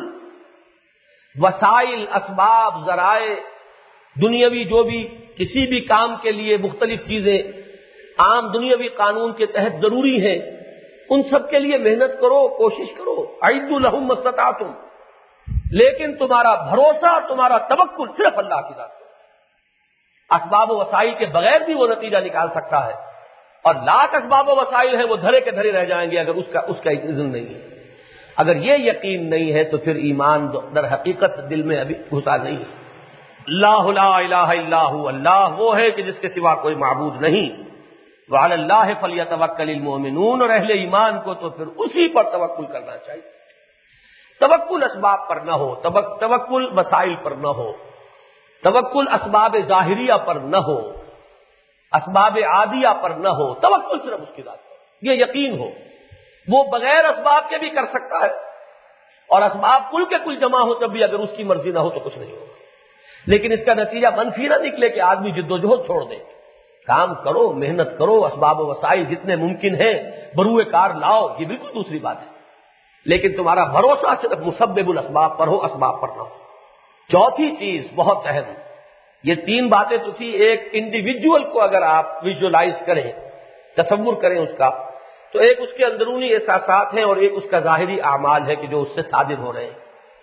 وسائل، اسباب، ذرائع، دنیاوی جو بھی کسی بھی کام کے لیے مختلف چیزیں عام دنیاوی قانون کے تحت ضروری ہیں، ان سب کے لیے محنت کرو، کوشش کرو. اعدوا لهم ما استطعتم، لیکن تمہارا بھروسہ، تمہارا توکل صرف اللہ کی ذات پر. اسباب و وسائل کے بغیر بھی وہ نتیجہ نکال سکتا ہے، اور لاکھ اسباب و وسائل ہیں وہ دھرے کے دھرے رہ جائیں گے اگر اس کا اس کا اذن نہیں ہے. اگر یہ یقین نہیں ہے تو پھر ایمان در حقیقت دل میں ابھی گھسا نہیں ہے. اللہ لا الہ الا ہو، اللہ وہ ہے کہ جس کے سوا کوئی معبود نہیں. وعلی اللہ فلیتوکل المؤمنون، اور اہل ایمان کو تو پھر اسی پر توکل کرنا چاہیے. توکل اسباب پر نہ ہو، توکل وسائل پر نہ ہو، توکل اسباب ظاہریہ پر نہ ہو، اسباب عادیہ پر نہ ہو. توکل صرف اس کی ذات پر، یہ یقین ہو. وہ بغیر اسباب کے بھی کر سکتا ہے، اور اسباب کل کے کل جمع ہو تب بھی اگر اس کی مرضی نہ ہو تو کچھ نہیں ہوگا. لیکن اس کا نتیجہ منفی نہ نکلے کہ آدمی جد و جہد چھوڑ دے. کام کرو، محنت کرو، اسباب و وسائل جتنے ممکن ہیں بروئے کار لاؤ، یہ بالکل دوسری بات ہے. لیکن تمہارا بھروسہ صرف مسبب الاسباب پر ہو، اسباب پر نہ ہو. چوتھی چیز بہت اہم، یہ تین باتیں تو تھی. ایک انڈیویجول کو اگر آپ ویژولائز کریں، تصور کریں اس کا، تو ایک اس کے اندرونی احساسات ہیں اور ایک اس کا ظاہری اعمال ہے کہ جو اس سے صادر ہو رہے ہیں.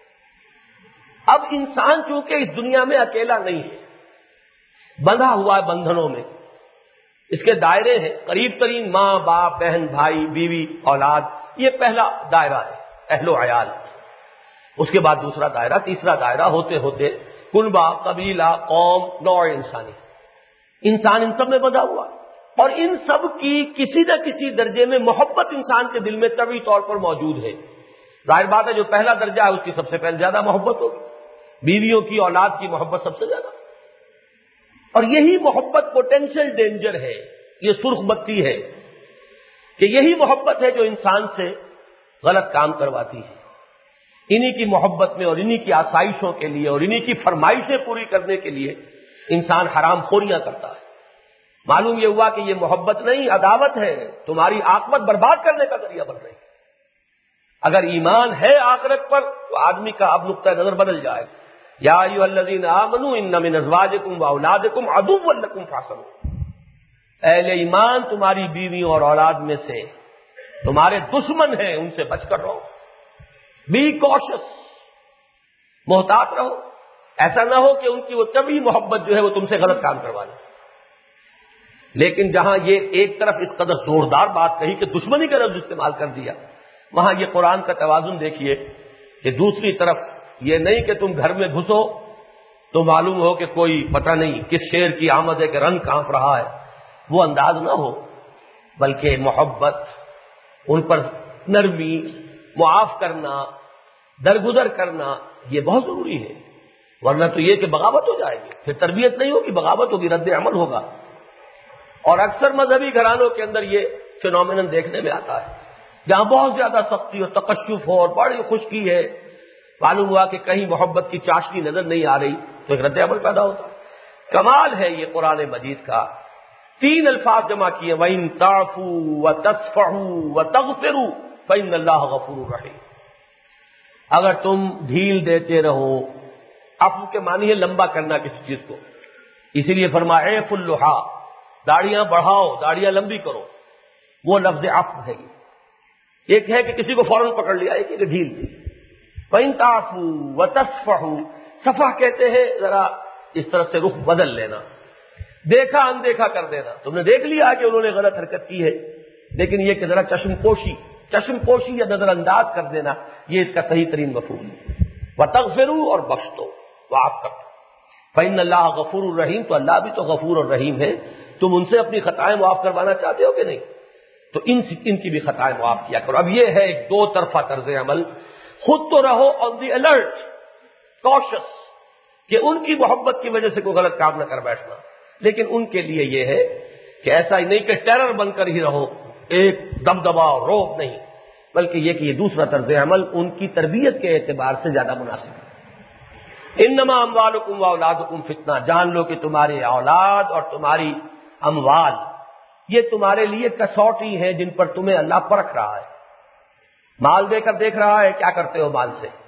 اب انسان چونکہ اس دنیا میں اکیلا نہیں ہے، بندھا ہوا ہے بندھنوں میں. اس کے دائرے ہیں، قریب ترین ماں، باپ، بہن، بھائی، بیوی، اولاد، یہ پہلا دائرہ ہے، اہل و عیال. اس کے بعد دوسرا دائرہ، تیسرا دائرہ، ہوتے ہوتے کنبہ، قبیلہ، قوم، نوع انسانی. انسان ان سب میں بندھا ہوا ہے، اور ان سب کی کسی نہ کسی درجے میں محبت انسان کے دل میں طبعی طور پر موجود ہے. ظاہر بات ہے جو پہلا درجہ ہے اس کی سب سے پہلے زیادہ محبت ہوگی، بیویوں کی، اولاد کی محبت سب سے زیادہ. اور یہی محبت پوٹینشیل ڈینجر ہے، یہ سرخ بتی ہے کہ یہی محبت ہے جو انسان سے غلط کام کرواتی ہے. انہی کی محبت میں اور انہی کی آسائشوں کے لیے اور انہی کی فرمائشیں پوری کرنے کے لیے انسان حرام خوریاں کرتا ہے. معلوم یہ ہوا کہ یہ محبت نہیں، عداوت ہے، تمہاری عاقبت برباد کرنے کا ذریعہ بن رہی ہے. اگر ایمان ہے آخرت پر تو آدمی کا اب نقطہ نظر بدل جائے گا. یا ایھا الذین آمنوا ان من ازواجکم واولادکم عدوا لکم فاحذروہ، اہل ایمان تمہاری بیویوں اور اولاد میں سے تمہارے دشمن ہیں، ان سے بچ کر رہو. بی کوشس، محتاط رہو. ایسا نہ ہو کہ ان کی وہ طبعی محبت جو ہے وہ تم سے غلط کام کروا لے. لیکن جہاں یہ ایک طرف اس قدر زوردار بات کہی کہ دشمنی کا لفظ استعمال کر دیا، وہاں یہ قرآن کا توازن دیکھیے کہ دوسری طرف یہ نہیں کہ تم گھر میں گھسو تو معلوم ہو کہ کوئی پتہ نہیں کس شیر کی آمد ہے کہ رنگ کانپ رہا ہے، وہ انداز نہ ہو، بلکہ محبت، ان پر نرمی، معاف کرنا، درگزر کرنا، یہ بہت ضروری ہے، ورنہ تو یہ کہ بغاوت ہو جائے گی، پھر تربیت نہیں ہوگی، بغاوت ہوگی، رد عمل ہوگا۔ اور اکثر مذہبی گھرانوں کے اندر یہ فینومینن دیکھنے میں آتا ہے، جہاں بہت زیادہ سختی اور تکشف ہو اور بڑی خشکی ہے، معلوم ہوا کہ کہیں محبت کی چاشنی نظر نہیں آ رہی تو ایک رد عمل پیدا ہوتا ہے۔ کمال ہے یہ قرآن مجید کا، تین الفاظ جمع کیے، وَإِن تَعْفُوا وَتَصْفَحُوا وَتَغْفِرُوا فَإِنَّ اللَّهَ غَفُورٌ رَحِيمٌ۔ اگر تم ڈھیل دیتے رہو، عفو کے معنی ہے لمبا کرنا کسی چیز کو، اسی لیے فرمایا اعفوا اللحا، داڑیاں بڑھاؤ، داڑیاں لمبی کرو، وہ لفظ عفو ہے۔ ایک ہے کہ کسی کو فوراً پکڑ لیا، ایک ہے کہ ڈھیل دی۔ وَإِن تَعْفُوا وَتَصْفَحُوا، صفح کہتے ہیں ذرا اس طرح سے رخ بدل لینا، دیکھا اندیکھا کر دینا، تم نے دیکھ لیا کہ انہوں نے غلط حرکت کی ہے، لیکن یہ کہ ذرا چشم پوشی چشم پوشی یا نظر انداز کر دینا، یہ اس کا صحیح ترین مفہوم ہے۔ وَتَغْفِرُوا، اور بخش دو، معاف کر دو۔ فَإِنَّ اللَّهَ غَفُورٌ رَحِيمٌ، تو اللہ بھی تو غفور اور رحیم ہے، تم ان سے اپنی خطائیں معاف کروانا چاہتے ہو کہ نہیں؟ تو ان ان کی بھی خطائیں معاف کیا کرو۔ اب یہ ہے ایک دو طرفہ طرز عمل، خود تو رہو آن دی الرٹ، کوشس، کہ ان کی محبت کی وجہ سے کوئی غلط کام نہ کر بیٹھنا، لیکن ان کے لیے یہ ہے کہ ایسا ہی نہیں کہ ٹیرر بن کر ہی رہو، ایک دبدبا روب نہیں، بلکہ یہ کہ یہ دوسرا طرز عمل ان کی تربیت کے اعتبار سے زیادہ مناسب ہے۔ انما اموالکم واولادکم فتنہ، جان لو کہ تمہاری اولاد اور تمہاری اموال یہ تمہارے لیے کسوٹی ہے جن پر تمہیں اللہ پرکھ رہا ہے۔ مال دے کر دیکھ رہا ہے کیا کرتے ہو مال سے۔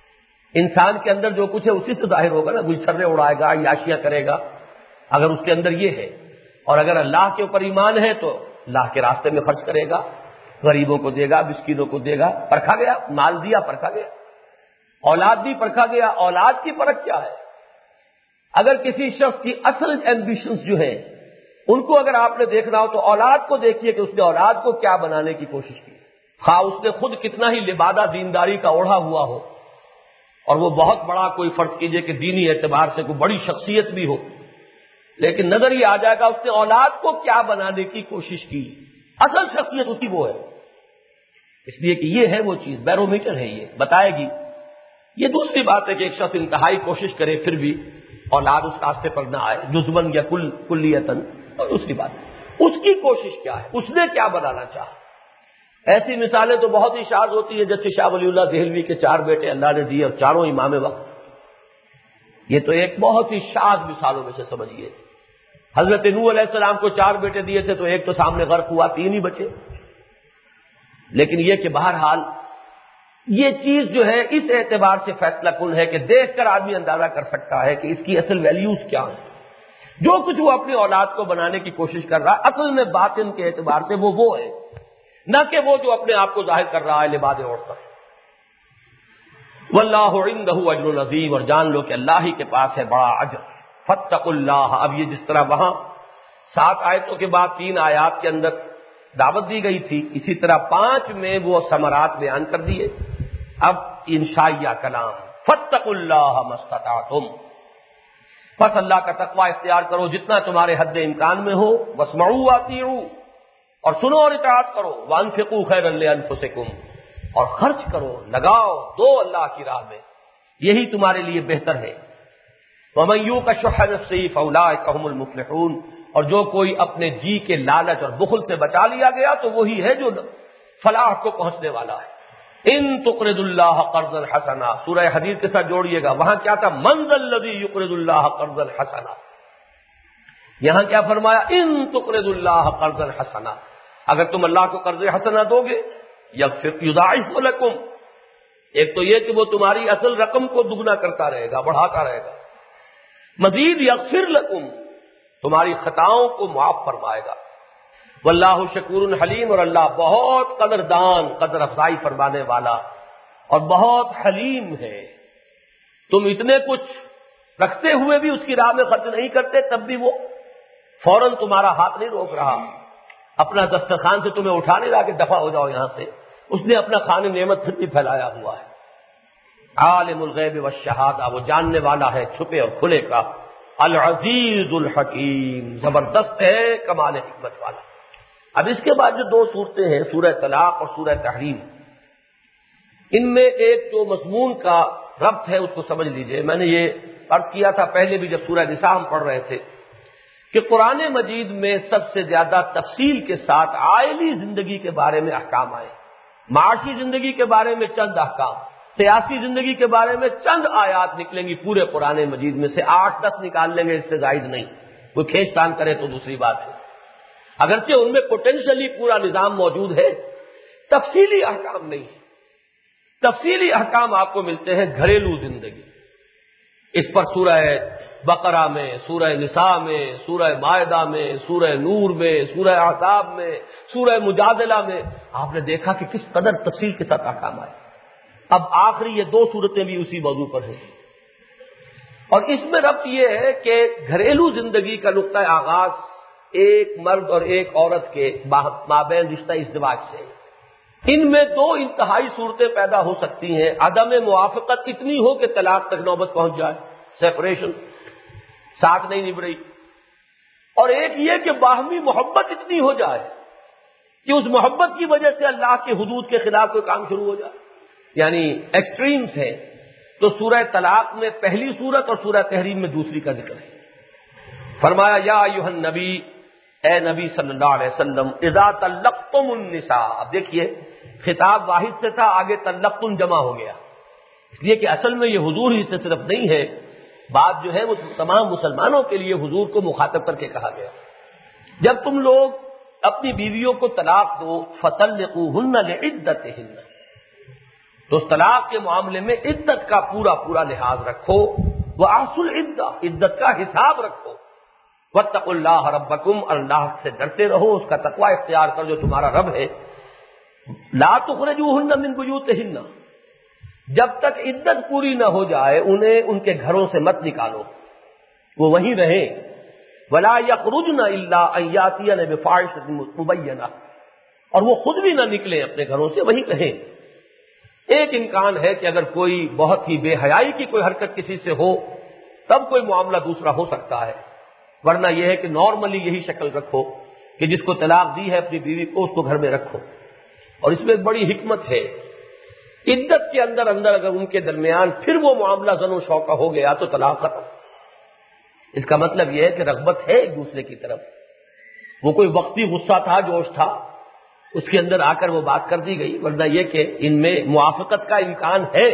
انسان کے اندر جو کچھ ہے اسی سے ظاہر ہوگا نا، گلچھرے اڑائے گا، عیاشیاں کرے گا، اگر اس کے اندر یہ ہے، اور اگر اللہ کے اوپر ایمان ہے تو اللہ کے راستے میں خرچ کرے گا، غریبوں کو دے گا، مسکینوں کو دے گا۔ پرکھا گیا، مال دیا پرکھا گیا، اولاد بھی پرکھا گیا۔ اولاد کی پرکھ کیا ہے؟ اگر کسی شخص کی اصل ایمبیشنز جو ہیں ان کو اگر آپ نے دیکھنا ہو تو اولاد کو دیکھیے کہ اس نے اولاد کو کیا بنانے کی کوشش کی، خواہ اس نے خود کتنا ہی لبادہ دینداری کا اوڑھا ہوا ہو، اور وہ بہت بڑا کوئی فرض کیجئے کہ دینی اعتبار سے کوئی بڑی شخصیت بھی ہو، لیکن نظر یہ آ جائے گا اس نے اولاد کو کیا بنانے کی کوشش کی، اصل شخصیت اس کی وہ ہے۔ اس لیے کہ یہ ہے وہ چیز، بیرومیٹر ہے، یہ بتائے گی۔ یہ دوسری بات ہے کہ ایک شخص انتہائی کوشش کرے پھر بھی اولاد اس راستے پر نہ آئے، جزون یا کل کلیتن، اور دوسری بات اس کی کوشش کیا ہے، اس نے کیا بنانا چاہا۔ ایسی مثالیں تو بہت ہی شاذ ہوتی ہیں، جیسے شاہ ولی اللہ دہلوی کے چار بیٹے اللہ نے دیے اور چاروں امام وقت، یہ تو ایک بہت ہی شاذ مثالوں میں سے سمجھیے۔ حضرت نوح علیہ السلام کو چار بیٹے دیے تھے تو ایک تو سامنے غرق ہوا، تین ہی بچے۔ لیکن یہ کہ بہرحال یہ چیز جو ہے اس اعتبار سے فیصلہ کن ہے کہ دیکھ کر آدمی اندازہ کر سکتا ہے کہ اس کی اصل ویلیوز کیا ہیں۔ جو کچھ وہ اپنی اولاد کو بنانے کی کوشش کر رہا ہے اصل میں باطن کے اعتبار سے وہ وہ ہے، نہ کہ وہ جو اپنے آپ کو ظاہر کر رہا ہے لبادے اوڑھ کر۔ واللہ عندہ اجر عظیم، اور جان لو کہ اللہ ہی کے پاس ہے بڑا اجر۔ فاتقوا اللہ، اب یہ جس طرح وہاں سات آیتوں کے بعد تین آیات کے اندر دعوت دی گئی تھی، اسی طرح پانچ میں وہ ثمرات بیان کر دیے۔ اب انشائیہ کلام، فاتقوا اللہ ما استطعتم، پس اللہ کا تقوی اختیار کرو جتنا تمہارے حد امکان میں ہو، واسمعوا واطیعوا، اور سنو اور اطاعت کرو، وانفقوا خیرا لانفسکم، اور خرچ کرو، لگاؤ، دو اللہ کی راہ میں، یہی تمہارے لیے بہتر ہے۔ ومن یوق شح نفسہ فاولئک هم المفلحون، اور جو کوئی اپنے جی کے لالچ اور بخل سے بچا لیا گیا تو وہی ہے جو فلاح کو پہنچنے والا ہے۔ ان تقرض اللہ قرضا حسنا، سورہ حدید کے ساتھ جوڑیے گا، وہاں کیا تھا؟ من ذا الذی یقرض اللہ قرضا حسنا، یہاں کیا فرمایا؟ ان تقرض اللہ قرضا حسنا، اگر تم اللہ کو قرض حسنا دو گے، یغفر یضاعف لکم، ایک تو یہ کہ وہ تمہاری اصل رقم کو دگنا کرتا رہے گا، بڑھاتا رہے گا، مزید یغفر لکم، تمہاری خطاؤں کو معاف فرمائے گا۔ واللہ شکور حلیم، اور اللہ بہت قدردان، قدر افزائی فرمانے والا اور بہت حلیم ہے۔ تم اتنے کچھ رکھتے ہوئے بھی اس کی راہ میں خرچ نہیں کرتے، تب بھی وہ فوراً تمہارا ہاتھ نہیں روک رہا، اپنا دسترخوان سے تمہیں اٹھا نہیں رہا کہ دفع ہو جاؤ یہاں سے، اس نے اپنا خان نعمت پھر بھی پھیلایا ہوا ہے۔ عالم الغیب والشہادہ، وہ جاننے والا ہے چھپے اور کھلے کا، العزیز الحکیم، زبردست ہے، کمال حکمت والا۔ اب اس کے بعد جو دو صورتیں ہیں، سورہ طلاق اور سورہ تحریم، ان میں ایک جو مضمون کا ربط ہے اس کو سمجھ لیجئے. میں نے یہ عرض کیا تھا پہلے بھی جب سورہ نساء ہم پڑھ رہے تھے کہ قرآن مجید میں سب سے زیادہ تفصیل کے ساتھ عائلی زندگی کے بارے میں احکام آئے. معاشی زندگی کے بارے میں چند احکام، سیاسی زندگی کے بارے میں چند آیات نکلیں گی پورے قرآن مجید میں سے. آٹھ دس نکال لیں گے، اس سے زائد نہیں. کوئی کھینچ تان کرے تو دوسری بات ہے، اگرچہ ان میں پوٹینشلی پورا نظام موجود ہے، تفصیلی احکام نہیں ہے. تفصیلی احکام آپ کو ملتے ہیں گھریلو زندگی. اس پر سورہ بقرہ میں، سورہ نساء میں، سورہ مائدہ میں، سورہ نور میں، سورہ احزاب میں، سورہ مجادلہ میں آپ نے دیکھا کہ کس قدر تفصیل کے ساتھ احکام آئے. اب آخری یہ دو صورتیں بھی اسی موضوع پر ہیں، اور اس میں ربط یہ ہے کہ گھریلو زندگی کا نقطہ آغاز ایک مرد اور ایک عورت کے مابین رشتہ ازدواج سے. ان میں دو انتہائی صورتیں پیدا ہو سکتی ہیں. عدم موافقت اتنی ہو کہ طلاق تک نوبت پہنچ جائے، سیپریشن، ساتھ نہیں نبھ رہی. اور ایک یہ کہ باہمی محبت اتنی ہو جائے کہ اس محبت کی وجہ سے اللہ کے حدود کے خلاف کوئی کام شروع ہو جائے. یعنی ایکسٹریمز ہیں. تو سورہ طلاق میں پہلی صورت اور سورہ تحریم میں دوسری کا ذکر ہے. فرمایا یا ایھا النبی، اے نبی صلی اللہ علیہ وسلم، اذا طلقتم النساء. اب دیکھیے خطاب واحد سے تھا، آگے طلقتم جمع ہو گیا، اس لیے کہ اصل میں یہ حضور ہی سے صرف نہیں ہے، بات جو ہے وہ تمام مسلمانوں کے لیے حضور کو مخاطب کر کے کہا گیا. جب تم لوگ اپنی بیویوں کو طلاق دو، فطلقوہن لعدتہن، تو اس طلاق کے معاملے میں عدت کا پورا پورا لحاظ رکھو. وَأَحْصُوا الْعِدَّةَ، عدت کا حساب رکھو. وَاتَّقُوا اللَّهَ رَبَّكُمْ، اللہ سے ڈرتے رہو، اس کا تقوی اختیار کر جو تمہارا رب ہے. لَا تُخْرِجُوهُنَّ مِنْ بُيُوتِهِنَّ، جب تک عدت پوری نہ ہو جائے انہیں ان کے گھروں سے مت نکالو، وہ وہیں رہیں. وَلَا يَخْرُجْنَ إِلَّا أَن يَأْتِينَ بِفَاحِشَةٍ مُبَيَّنَةٍ، اور وہ خود بھی نہ نکلیں اپنے گھروں سے، وہیں رہیں. ایک امکان ہے کہ اگر کوئی بہت ہی بے حیائی کی کوئی حرکت کسی سے ہو تب کوئی معاملہ دوسرا ہو سکتا ہے، ورنہ یہ ہے کہ نارملی یہی شکل رکھو کہ جس کو طلاق دی ہے اپنی بیوی کو اس کو گھر میں رکھو. اور اس میں ایک بڑی حکمت ہے، عدت کے اندر اندر اگر ان کے درمیان پھر وہ معاملہ زن و شوق کا ہو گیا تو طلاق ختم. اس کا مطلب یہ ہے کہ رغبت ہے ایک دوسرے کی طرف، وہ کوئی وقتی غصہ تھا، جوش تھا، اس کے اندر آ کر وہ بات کر دی گئی، ورنہ یہ کہ ان میں موافقت کا امکان ہے،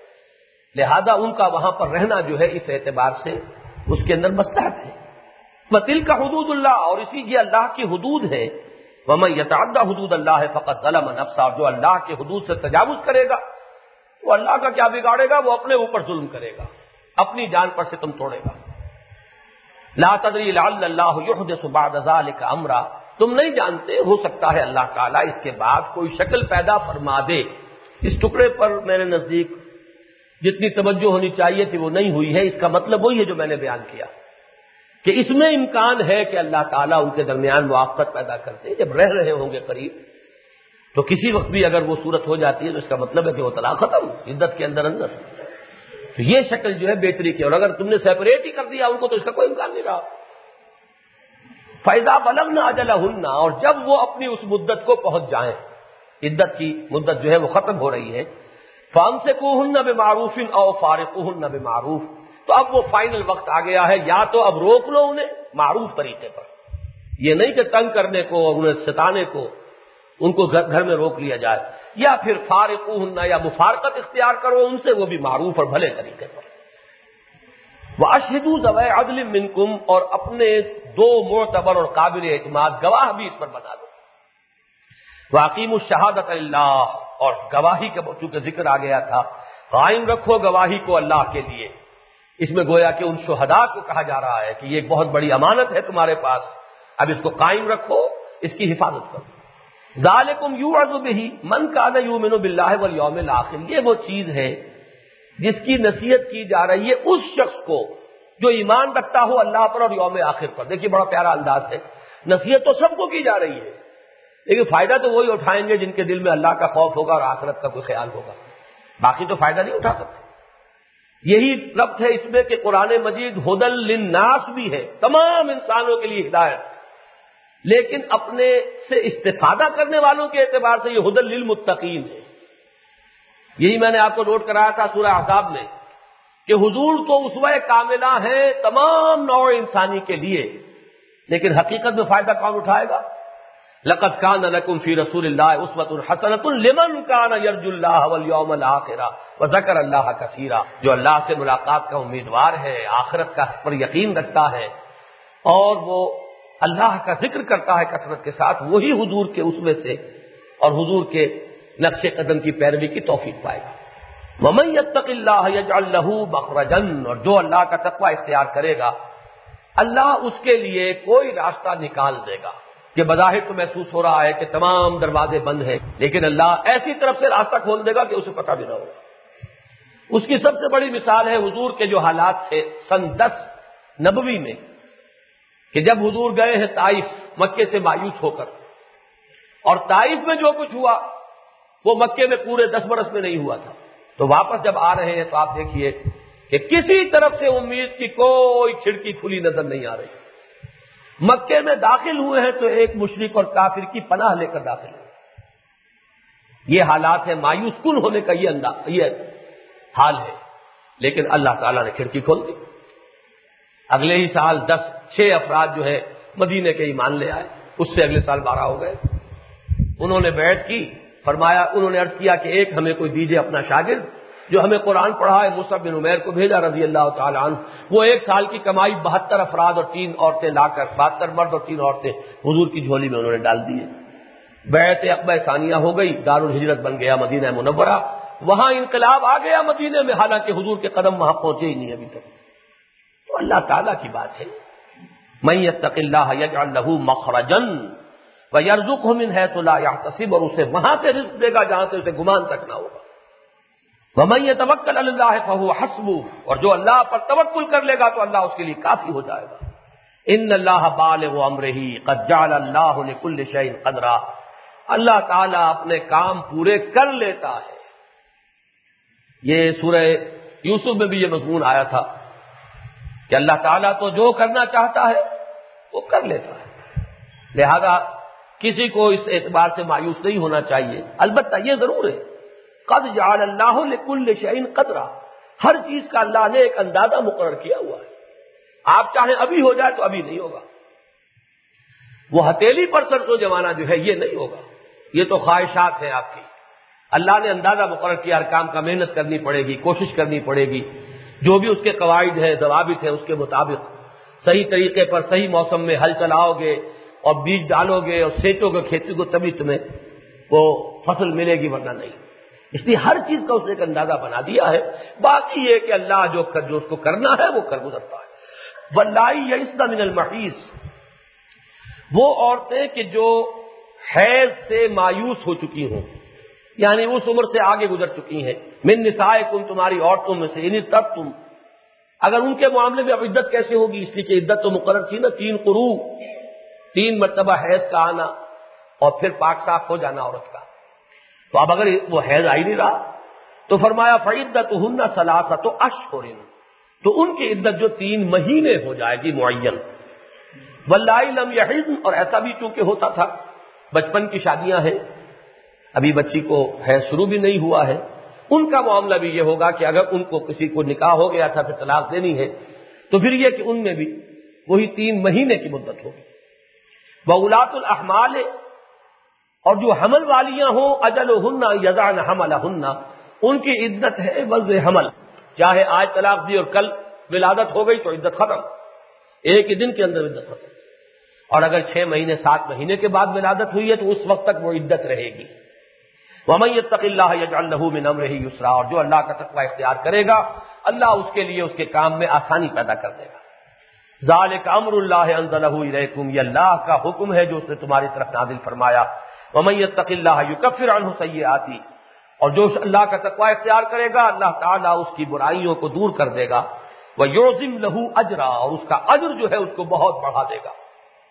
لہذا ان کا وہاں پر رہنا جو ہے اس اعتبار سے اس کے اندر مصلحت ہے. وَتِلْكَ حُدُودُ اللَّهِ، اور اسی یہ اللہ کی حدود ہے. وَمَن يَتَعَدَّ حُدُودَ اللَّهِ فَقَدْ ظَلَمَ نَفْسَهُ، جو اللہ کے حدود سے تجاوز کرے گا وہ اللہ کا کیا بگاڑے گا، وہ اپنے اوپر ظلم کرے گا، اپنی جان پر ستم توڑے گا. لَا تَدْرِي لَعَلَّ اللَّهُ يُحْدِثُ بَعْدَ ذَلِكَ أَمْرًا، تم نہیں جانتے، ہو سکتا ہے اللہ تعالیٰ اس کے بعد کوئی شکل پیدا فرما دے. اس ٹکڑے پر میرے نزدیک جتنی توجہ ہونی چاہیے تھی وہ نہیں ہوئی ہے. اس کا مطلب وہی ہے جو میں نے بیان کیا کہ اس میں امکان ہے کہ اللہ تعالیٰ ان کے درمیان موافقت پیدا کرتے. جب رہ رہے ہوں گے قریب تو کسی وقت بھی اگر وہ صورت ہو جاتی ہے تو اس کا مطلب ہے کہ وہ طلاق ختم عدت کے اندر اندر. تو یہ شکل جو ہے بہتری کی، اور اگر تم نے سیپریٹ ہی کر دیا ان کو تو اس کا کوئی امکان نہیں رہا. فَإِذَا بَلَغْنَ أَجَلَهُنَّ، اور جب وہ اپنی اس مدت کو پہنچ جائیں، عدت کی مدت جو ہے وہ ختم ہو رہی ہے، فَأَمْسِكُوهُنَّ بِمَعْرُوفٍ أَوْ فَارِقُوهُنَّ بِمَعْرُوفٍ، تو اب وہ فائنل وقت آ گیا ہے، یا تو اب روک لو انہیں معروف طریقے پر، یہ نہیں کہ تنگ کرنے کو اور انہیں ستانے کو ان کو گھر میں روک لیا جائے، یا پھر فارقوہن، یا مفارقت اختیار کرو ان سے، وہ بھی معروف اور بھلے طریقے پر. وَأَشْهِدُوا ذَوَيْ عَدْلٍ مِّنكُمْ، اور اپنے دو معتبر اور قابل اعتماد گواہ بھی اس پر بنا دو. وَأَقِیمُوا الشَّهَادَةَ لِلَّهِ، اور گواہی کا چونکہ ذکر آ گیا تھا، قائم رکھو گواہی کو اللہ کے لیے. اس میں گویا کہ ان شہداء کو کہا جا رہا ہے کہ یہ ایک بہت بڑی امانت ہے تمہارے پاس، اب اس کو قائم رکھو، اس کی حفاظت کرو. ذَلِكُمْ يُوعَظُ بِهِ مَنْ كَانَ يُؤْمِنُ بِاللَّهِ وَالْيَوْمِ الْآخِرِ، یہ وہ چیز ہے جس کی نصیحت کی جا رہی ہے اس شخص کو جو ایمان رکھتا ہو اللہ پر اور یوم آخر پر. دیکھیے بڑا پیارا انداز ہے، نصیحت تو سب کو کی جا رہی ہے لیکن فائدہ تو وہی اٹھائیں گے جن کے دل میں اللہ کا خوف ہوگا اور آخرت کا کوئی خیال ہوگا، باقی تو فائدہ نہیں اٹھا سکتے. یہی ربط ہے اس میں کہ قرآن مجید ہدی للناس بھی ہے، تمام انسانوں کے لیے ہدایت، لیکن اپنے سے استفادہ کرنے والوں کے اعتبار سے یہ ہدی للمتقین ہے. یہی میں نے آپ کو نوٹ کرایا تھا سورہ احزاب میں کہ حضور تو اسوہ کاملہ ہیں تمام نوع انسانی کے لیے، لیکن حقیقت میں فائدہ کون اٹھائے گا؟ لقد کان لکم فی رسول اللہ اسوۃ حسنۃ لمن کان یرجو اللہ والیوم الآخر وذکر اللہ کثیرا، جو اللہ سے ملاقات کا امیدوار ہے، آخرت کا پر یقین رکھتا ہے اور وہ اللہ کا ذکر کرتا ہے کثرت کے ساتھ، وہی حضور کے اسوے سے اور حضور کے نقش قدم کی پیروی کی توفیق پائے گا۔ وَمَن يَتَّقِ اللَّهَ يَجْعَل لَّهُ مَخْرَجًا، اور جو اللہ کا تقوی اختیار کرے گا اللہ اس کے لیے کوئی راستہ نکال دے گا، کہ بظاہر تو محسوس ہو رہا ہے کہ تمام دروازے بند ہیں، لیکن اللہ ایسی طرف سے راستہ کھول دے گا کہ اسے پتہ بھی نہ ہوگا۔ اس کی سب سے بڑی مثال ہے حضور کے جو حالات تھے سن دس نبوی میں، کہ جب حضور گئے ہیں طائف مکے سے مایوس ہو کر، اور طائف میں جو کچھ ہوا وہ مکے میں پورے دس برس میں نہیں ہوا تھا، تو واپس جب آ رہے ہیں تو آپ دیکھیے کہ کسی طرف سے امید کی کوئی کھڑکی کھلی نظر نہیں آ رہی۔ مکے میں داخل ہوئے ہیں تو ایک مشرک اور کافر کی پناہ لے کر داخل ہوئے۔ یہ حالات ہے، مایوس کن ہونے کا یہ انداز، یہ حال ہے، لیکن اللہ تعالیٰ نے کھڑکی کھول دی۔ اگلے ہی سال دس چھ افراد جو ہے مدینے کے ایمان لے آئے، اس سے اگلے سال بارہ ہو گئے۔ انہوں نے بیعت کی، فرمایا انہوں نے عرض کیا کہ ایک ہمیں کوئی دیجیے اپنا شاگرد جو ہمیں قرآن پڑھائے، مصعب بن عمیر کو بھیجا رضی اللہ تعالی عنہ۔ وہ ایک سال کی کمائی بہتر افراد اور تین عورتیں لا کر، بہتر مرد اور تین عورتیں حضور کی جھولی میں انہوں نے ڈال دیے۔ بیعت عقبہ ثانیہ ہو گئی، دارالہجرت بن گیا مدینہ منورہ، وہاں انقلاب آ گیا مدینے میں، حالانکہ حضور کے قدم وہاں پہنچے ہی نہیں ابھی تک۔ تو اللہ تعالیٰ کی بات ہے، من یتق اللہ یجعل لہ مخرجا وَيَرْزُقْهُ مِنْ حَيْثُ لَا يَحْتَسِبُ، اور اسے وہاں سے رزق دے گا جہاں سے اسے گمان تک نہ ہوگا۔ وَمَن يَتَوَكَّلْ عَلَى اللَّهِ فَهُوَ حَسْبُهُ، اور جو اللہ پر توکل کر لے گا تو اللہ اس کے لیے کافی ہو جائے گا۔ إِنَّ اللَّهَ بَالِغُ أَمْرِهِ قَدْ جَعَلَ اللَّهُ لِكُلِّ شَيْءٍ قَدْرًا، اللہ تعالیٰ اپنے کام پورے کر لیتا ہے۔ یہ سورہ یوسف میں بھی یہ مضمون آیا تھا کہ اللہ تعالیٰ تو جو کرنا چاہتا ہے وہ کر لیتا ہے، لہذا کسی کو اس اعتبار سے مایوس نہیں ہونا چاہیے۔ البتہ یہ ضرور ہے قد جعل اللہ لکل شیء قدرا، ہر چیز کا اللہ نے ایک اندازہ مقرر کیا ہوا ہے۔ آپ چاہیں ابھی ہو جائے تو ابھی نہیں ہوگا، وہ ہتھیلی پر سرسوں جمانا جو ہے یہ نہیں ہوگا، یہ تو خواہشات ہیں آپ کی۔ اللہ نے اندازہ مقرر کیا، ہر کام کا محنت کرنی پڑے گی، کوشش کرنی پڑے گی، جو بھی اس کے قواعد ہیں ضوابط ہیں اس کے مطابق صحیح طریقے پر صحیح موسم میں ہل چلاؤ گے اور بیج ڈالو گے اور سینچو گے کھیتی کو، تبھی تمہیں وہ فصل ملے گی، ورنہ نہیں۔ اس لیے ہر چیز کا اس نے ایک اندازہ بنا دیا ہے، باقی یہ کہ اللہ جو جو اس کو کرنا ہے وہ کر گزرتا ہے۔ واللائی یئسن من المحیض، وہ عورتیں کہ جو حیض سے مایوس ہو چکی ہوں، یعنی اس عمر سے آگے گزر چکی ہیں، من نسائکم، تمہاری عورتوں میں سے، ان تب تم، اگر ان کے معاملے میں اب عدت کیسے ہوگی، اس لیے کہ عدت تو مقرر تھی نا، تین قروء، تین مرتبہ حیض کا آنا اور پھر پاک صاف ہو جانا عورت کا۔ تو اب اگر وہ حیض آ ہی نہیں رہا تو فرمایا فعدتہن ثلاثۃ اشہر، تو ان کی عدت جو تین مہینے ہو جائے گی معین۔ واللائی لم یحضن، اور ایسا بھی چونکہ ہوتا تھا، بچپن کی شادیاں ہیں، ابھی بچی کو حیض شروع بھی نہیں ہوا ہے، ان کا معاملہ بھی یہ ہوگا کہ اگر ان کو کسی کو نکاح ہو گیا تھا پھر طلاق دینی ہے تو پھر یہ کہ ان میں بھی وہی تین مہینے کی مدت ہوگی۔ وَأُولَاتُ الْأَحْمَالِ، اور جو حمل والیاں ہوں، أَجَلُهُنَّ يَضَعْنَ حَمْلَهُنَّ، ان کی عدت ہے وضع حمل، چاہے آج طلاق دی اور کل ولادت ہو گئی تو عدت ختم، ایک ہی دن کے اندر عدت ختم، اور اگر چھ مہینے سات مہینے کے بعد ولادت ہوئی ہے تو اس وقت تک وہ عدت رہے گی۔ وَمَن يَتَّقِ اللَّهَ يَجْعَل لَّهُ مِنْ أَمْرِهِ يُسْرًا، اور جو اللہ کا تقوی اختیار کرے گا اللہ اس کے لیے اس کے کام میں آسانی پیدا کر دے گا۔ ذالک امر اللہ انزلہ الیکم، یہ اللہ کا حکم ہے جو اس نے تمہاری طرف نازل فرمایا۔ ومن یتق اللہ یکفر عنہ سیئاتی، اور جو اللہ کا تقوی اختیار کرے گا اللہ تعالیٰ اس کی برائیوں کو دور کر دے گا۔ ویعظم لہ اجرا، اور اس کا اجر جو ہے اس کو بہت بڑھا دے گا۔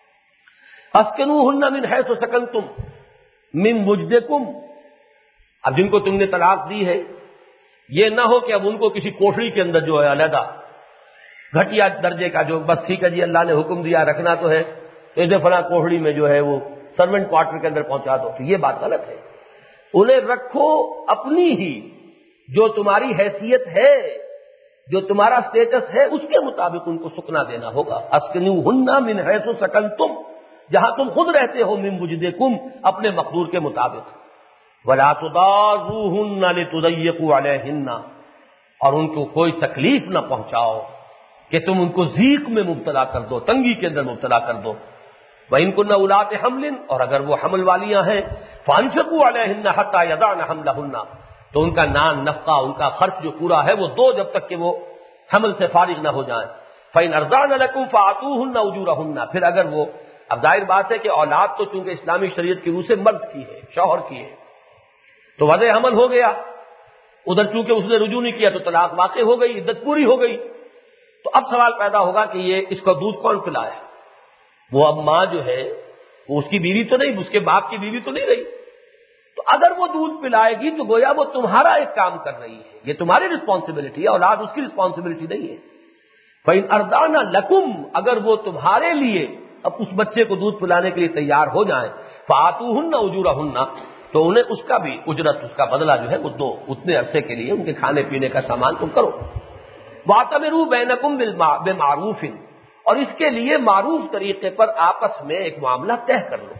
اسکنوہن من حیث سکنتم من وجدکم، اب جن کو تم نے طلاق دی ہے یہ نہ ہو کہ اب ان کو کسی کوٹھڑی کے اندر جو ہے علیحدہ گھٹیا درجے کا، جو بس ٹھیک ہے جی اللہ نے حکم دیا رکھنا تو ہے تو اسے فلاں کوٹھڑی میں جو ہے وہ سرونٹ کوارٹر کے اندر پہنچا دو، تو یہ بات غلط ہے۔ انہیں رکھو اپنی ہی جو تمہاری حیثیت ہے، جو تمہارا سٹیٹس ہے، اس کے مطابق ان کو سکنا دینا ہوگا. اسکنوہن من حیث سکنتم، جہاں تم خود رہتے ہو، من وجدکم، اپنے مقدور کے مطابق. ولا تضاروہن لتضیقوا علیہن، اور ان کو کوئی تکلیف نہ پہنچاؤ کہ تم ان کو ضیق میں مبتلا کر دو، تنگی کے اندر مبتلا کر دو. وَإِن كُنَّ أُولَاتِ حَمْلٍ، اور اگر وہ حمل والیاں ہیں، فَأَنفِقُوا عَلَيْهِنَّ حَتَّى يَضَعْنَ حَمْلَهُنَّ، تو ان کا نان نفقہ، ان کا خرچ جو پورا ہے وہ دو جب تک کہ وہ حمل سے فارغ نہ ہو جائیں. فَإِنْ أَرْضَعْنَ لَكُمْ فَآتُوهُنَّ أُجُورَهُنَّ، پھر اگر وہ، اب ظاہر بات ہے کہ اولاد تو چونکہ اسلامی شریعت کی روح سے مرد کی ہے، شوہر کی ہے، تو وضع حمل ہو گیا، ادھر چونکہ اس نے رجوع نہیں کیا تو طلاق واقع ہو گئی، عدت پوری ہو گئی. تو اب سوال پیدا ہوگا کہ یہ اس کو دودھ کون پلائے؟ وہ اب ماں جو ہے وہ اس کی بیوی تو نہیں، اس کے باپ کی بیوی تو نہیں رہی. تو اگر وہ دودھ پلائے گی تو گویا وہ تمہارا ایک کام کر رہی ہے، یہ تمہاری رسپانسبلٹی ہے، اولاد اس کی رسپانسبلٹی نہیں ہے. فَإِنْ أَرْضَعْنَ لَكُمْ، اگر وہ تمہارے لیے اب اس بچے کو دودھ پلانے کے لیے تیار ہو جائیں، فَآتُوهُنَّ أُجُورَهُنَّ، تو انہیں اس کا بھی اجرت، اس کا بدلہ جو ہے وہ دو، اتنے عرصے کے لیے ان کے کھانے پینے کا سامان تم کرو. وَاعْتَمِرُوا بَيْنَكُمْ بِمَعْرُوفٍ، اور اس کے لیے معروف طریقے پر آپس میں ایک معاملہ طے کر لو.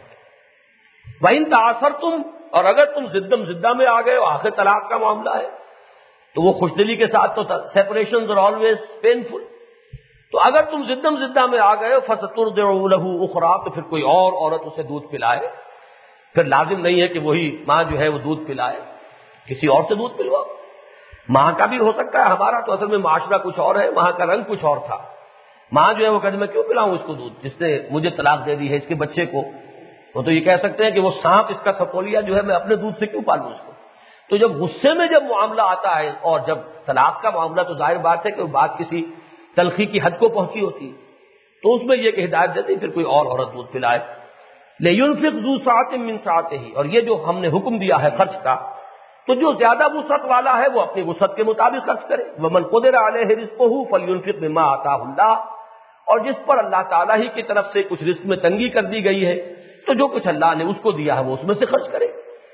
وَإِن تَعَاثَرْتُمْ، اور اگر تم زدم زدہ میں آ گئے ہو، آخر طلاق کا معاملہ ہے تو وہ خوش دلی کے ساتھ تو سیپریشنز آر آلویز پینفل. تو اگر تم زدم زدہ میں آ گئے ہو، فَسَتُرْضِعُ لَهُ أُخْرَىٰ، تو پھر کوئی اور عورت اسے دودھ پلائے. پھر لازم نہیں ہے کہ وہی ماں جو ہے وہ دودھ پلائے، کسی اور سے دودھ پلواؤ. ماں کا بھی ہو سکتا ہے، ہمارا تو اصل میں معاشرہ کچھ اور ہے، وہاں کا رنگ کچھ اور تھا. ماں جو ہے وہ کہتے میں کیوں پلاؤں اس کو دودھ جس نے مجھے طلاق دے دی ہے، اس کے بچے کو. وہ تو یہ کہہ سکتے ہیں کہ وہ سانپ اس کا سپولیا جو ہے میں اپنے دودھ سے کیوں پالوں اس کو. تو جب غصے میں جب معاملہ آتا ہے اور جب طلاق کا معاملہ، تو ظاہر بات ہے کہ وہ بات کسی تلخی کی حد کو پہنچی ہوتی، تو اس میں یہ کہ ہدایت دیتی پھر کوئی اور عورت دودھ پلائے. لِيُنْفِقْ ذُو سَعَةٍ مِّن سَعَتِهِ، اور یہ جو ہم نے حکم دیا ہے خرچ کا، تو جو زیادہ وسعت والا ہے وہ اپنی وسعت کے مطابق خرچ کرے. وَمَنْ قُدِرَ عَلَيْهِ رِزْقُهُ فَلْيُنْفِقْ مِمَّا آتَاهُ اللَّهُ، اور جس پر اللہ تعالیٰ ہی کی طرف سے کچھ رزق میں تنگی کر دی گئی ہے تو جو کچھ اللہ نے اس کو دیا ہے وہ اس میں سے خرچ کرے.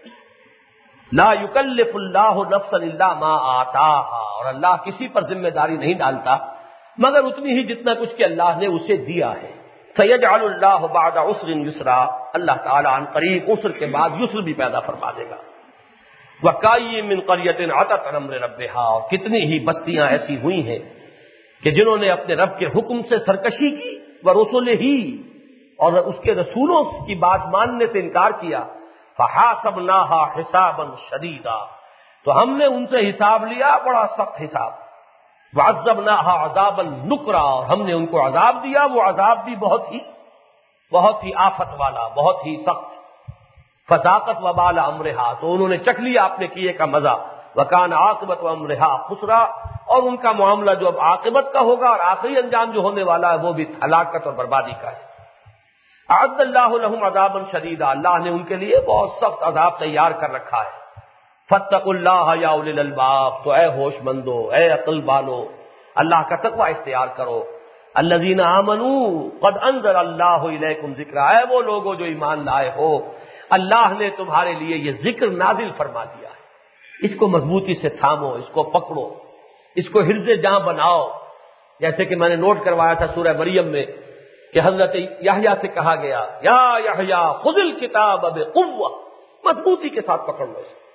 لا يكلف اللہ نفسا الا ما آتاها، اور اللہ کسی پر ذمہ داری نہیں ڈالتا مگر اتنی ہی جتنا کچھ کہ اللہ نے اسے دیا ہے. سيجعل اللہ بعد عسر یسرا، اللہ تعالیٰ عن قریب عسر کے بعد یسر بھی پیدا فرما دے گا. وَكَأَيٍّ مِّن قَرْيَةٍ عَتَتْ عَنْ أَمْرِ رَبِّهَا، اور کتنی ہی بستیاں ایسی ہوئی ہیں کہ جنہوں نے اپنے رب کے حکم سے سرکشی کی، وَرُسُلِهِ، اور اس کے رسولوں کی بات ماننے سے انکار کیا. فَحَاسَبْنَاهَا حِسَابًا شَدِيدًا، تو ہم نے ان سے حساب لیا بڑا سخت حساب. وَعَذَّبْنَاهَا عَذَابًا نُكْرًا، اور ہم نے ان کو عذاب دیا، وہ عذاب بھی بہت ہی بہت ہی آفت والا، بہت ہی سخت. فَذَاقَتْ وَبَالَ أَمْرِهَا، تو انہوں نے چکھ لیا اپنے کیے کا مزہ. وَكَانَ عَاقِبَةُ أَمْرِهَا خُسْرًا، اور ان کا معاملہ جو اب عاقبت کا ہوگا اور آخری انجام جو ہونے والا ہے وہ بھی ہلاکت اور بربادی کا ہے. اعد اللہ لہم عذابا شدیدا، اللہ نے ان کے لیے بہت سخت عذاب تیار کر رکھا ہے. فاتقوا اللہ یا اولی الالباب، تو اے ہوش مندو، اے عقل والو، اللہ کا تقوی اختیار کرو. الذین آمنوا قد انزل اللہ الیکم ذکرا، اے وہ لوگوں جو ایمان لائے ہو، اللہ نے تمہارے لیے یہ ذکر نازل فرما دیا ہے. اس کو مضبوطی سے تھامو، اس کو پکڑو، اس کو حرز جاں بناؤ. جیسے کہ میں نے نوٹ کروایا تھا سورہ مریم میں کہ حضرت یحییٰ سے کہا گیا یا یحییٰ خذ الکتاب بقوہ، مضبوطی کے ساتھ پکڑ لو اسے.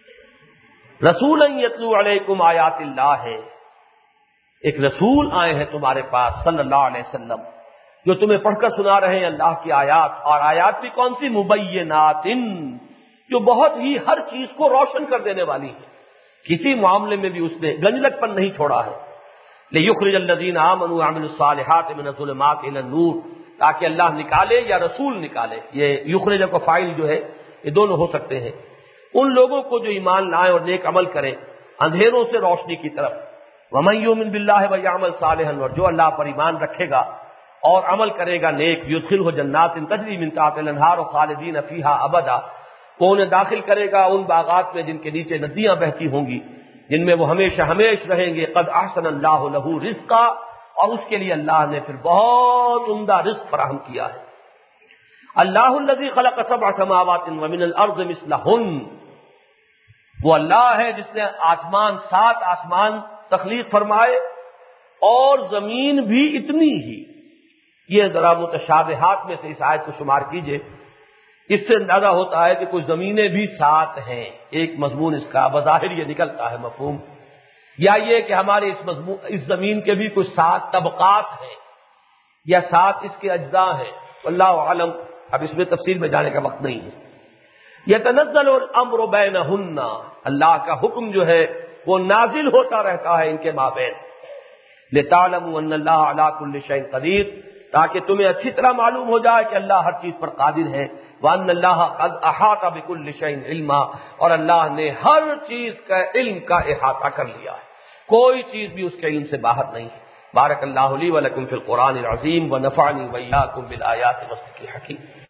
رسولا یتلو علیکم آیات اللہ ہے، ایک رسول آئے ہیں تمہارے پاس صلی اللہ علیہ وسلم جو تمہیں پڑھ کر سنا رہے ہیں اللہ کی آیات. اور آیات بھی کون سی؟ مبینات، جو بہت ہی ہر چیز کو روشن کر دینے والی ہے، کسی معاملے میں بھی اس نے گنجلک پن نہیں چھوڑا ہے. لِيُخْرِجَ الَّذِينَ آمَنُوا وَعَمِلُوا الصَّالِحَاتِ مِنَ الظُّلُمَاتِ إِلَى النُّورِ، تاکہ اللہ نکالے یا رسول نکالے. یہ یخرج کا فاعل جو ہے یہ دونوں ہو سکتے ہیں. ان لوگوں کو جو ایمان لائیں اور نیک عمل کریں اندھیروں سے روشنی کی طرف. وَمَن يُؤْمِن بِاللَّهِ وَيَعْمَلْ صَالِحًا، اور جو اللہ پر ایمان رکھے گا اور عمل کرے گا نیک، يُدْخِلْهُ جَنَّاتٍ تَجْرِي مِن تحتها الْأَنْهَارُ خَالِدِينَ فِيهَا أَبَدًا، وہ انہیں داخل کرے گا ان باغات میں جن کے نیچے ندیاں بہتی ہوں گی، جن میں وہ ہمیشہ ہمیش رہیں گے. قد احسن اللہ لہ رزقا، اور اس کے لیے اللہ نے پھر بہت عمدہ رزق فراہم کیا ہے. اللہ الذی خلق سبع سماوات ومن الارض مثلہن، وہ اللہ ہے جس نے آسمان سات آسمان تخلیق فرمائے اور زمین بھی اتنی ہی. یہ ذرا متشابہات میں سے اس آیت کو شمار کیجئے. اس سے اندازہ ہوتا ہے کہ کچھ زمینیں بھی سات ہیں. ایک مضمون اس کا بظاہر یہ نکلتا ہے مفہوم، یا یہ کہ ہمارے اس مضمون اس زمین کے بھی کچھ سات طبقات ہیں یا سات اس کے اجزاء ہیں. واللہ عالم، اب اس میں تفصیل میں جانے کا وقت نہیں ہے. یتنزل الامر بینہن، اللہ کا حکم جو ہے وہ نازل ہوتا رہتا ہے ان کے مابین. لتعلموا ان اللہ علی کل شیء قدیر، تاکہ تمہیں اچھی طرح معلوم ہو جائے کہ اللہ ہر چیز پر قادر ہے. وان اللہ قد احاط بكل شیء علما، اور اللہ نے ہر چیز کا علم کا احاطہ کر لیا ہے، کوئی چیز بھی اس کے علم سے باہر نہیں ہے. بارک اللہ لی ولکم فی القرآن العظیم ونفعنی وإیاکم بالآیات والذکر الحکیم.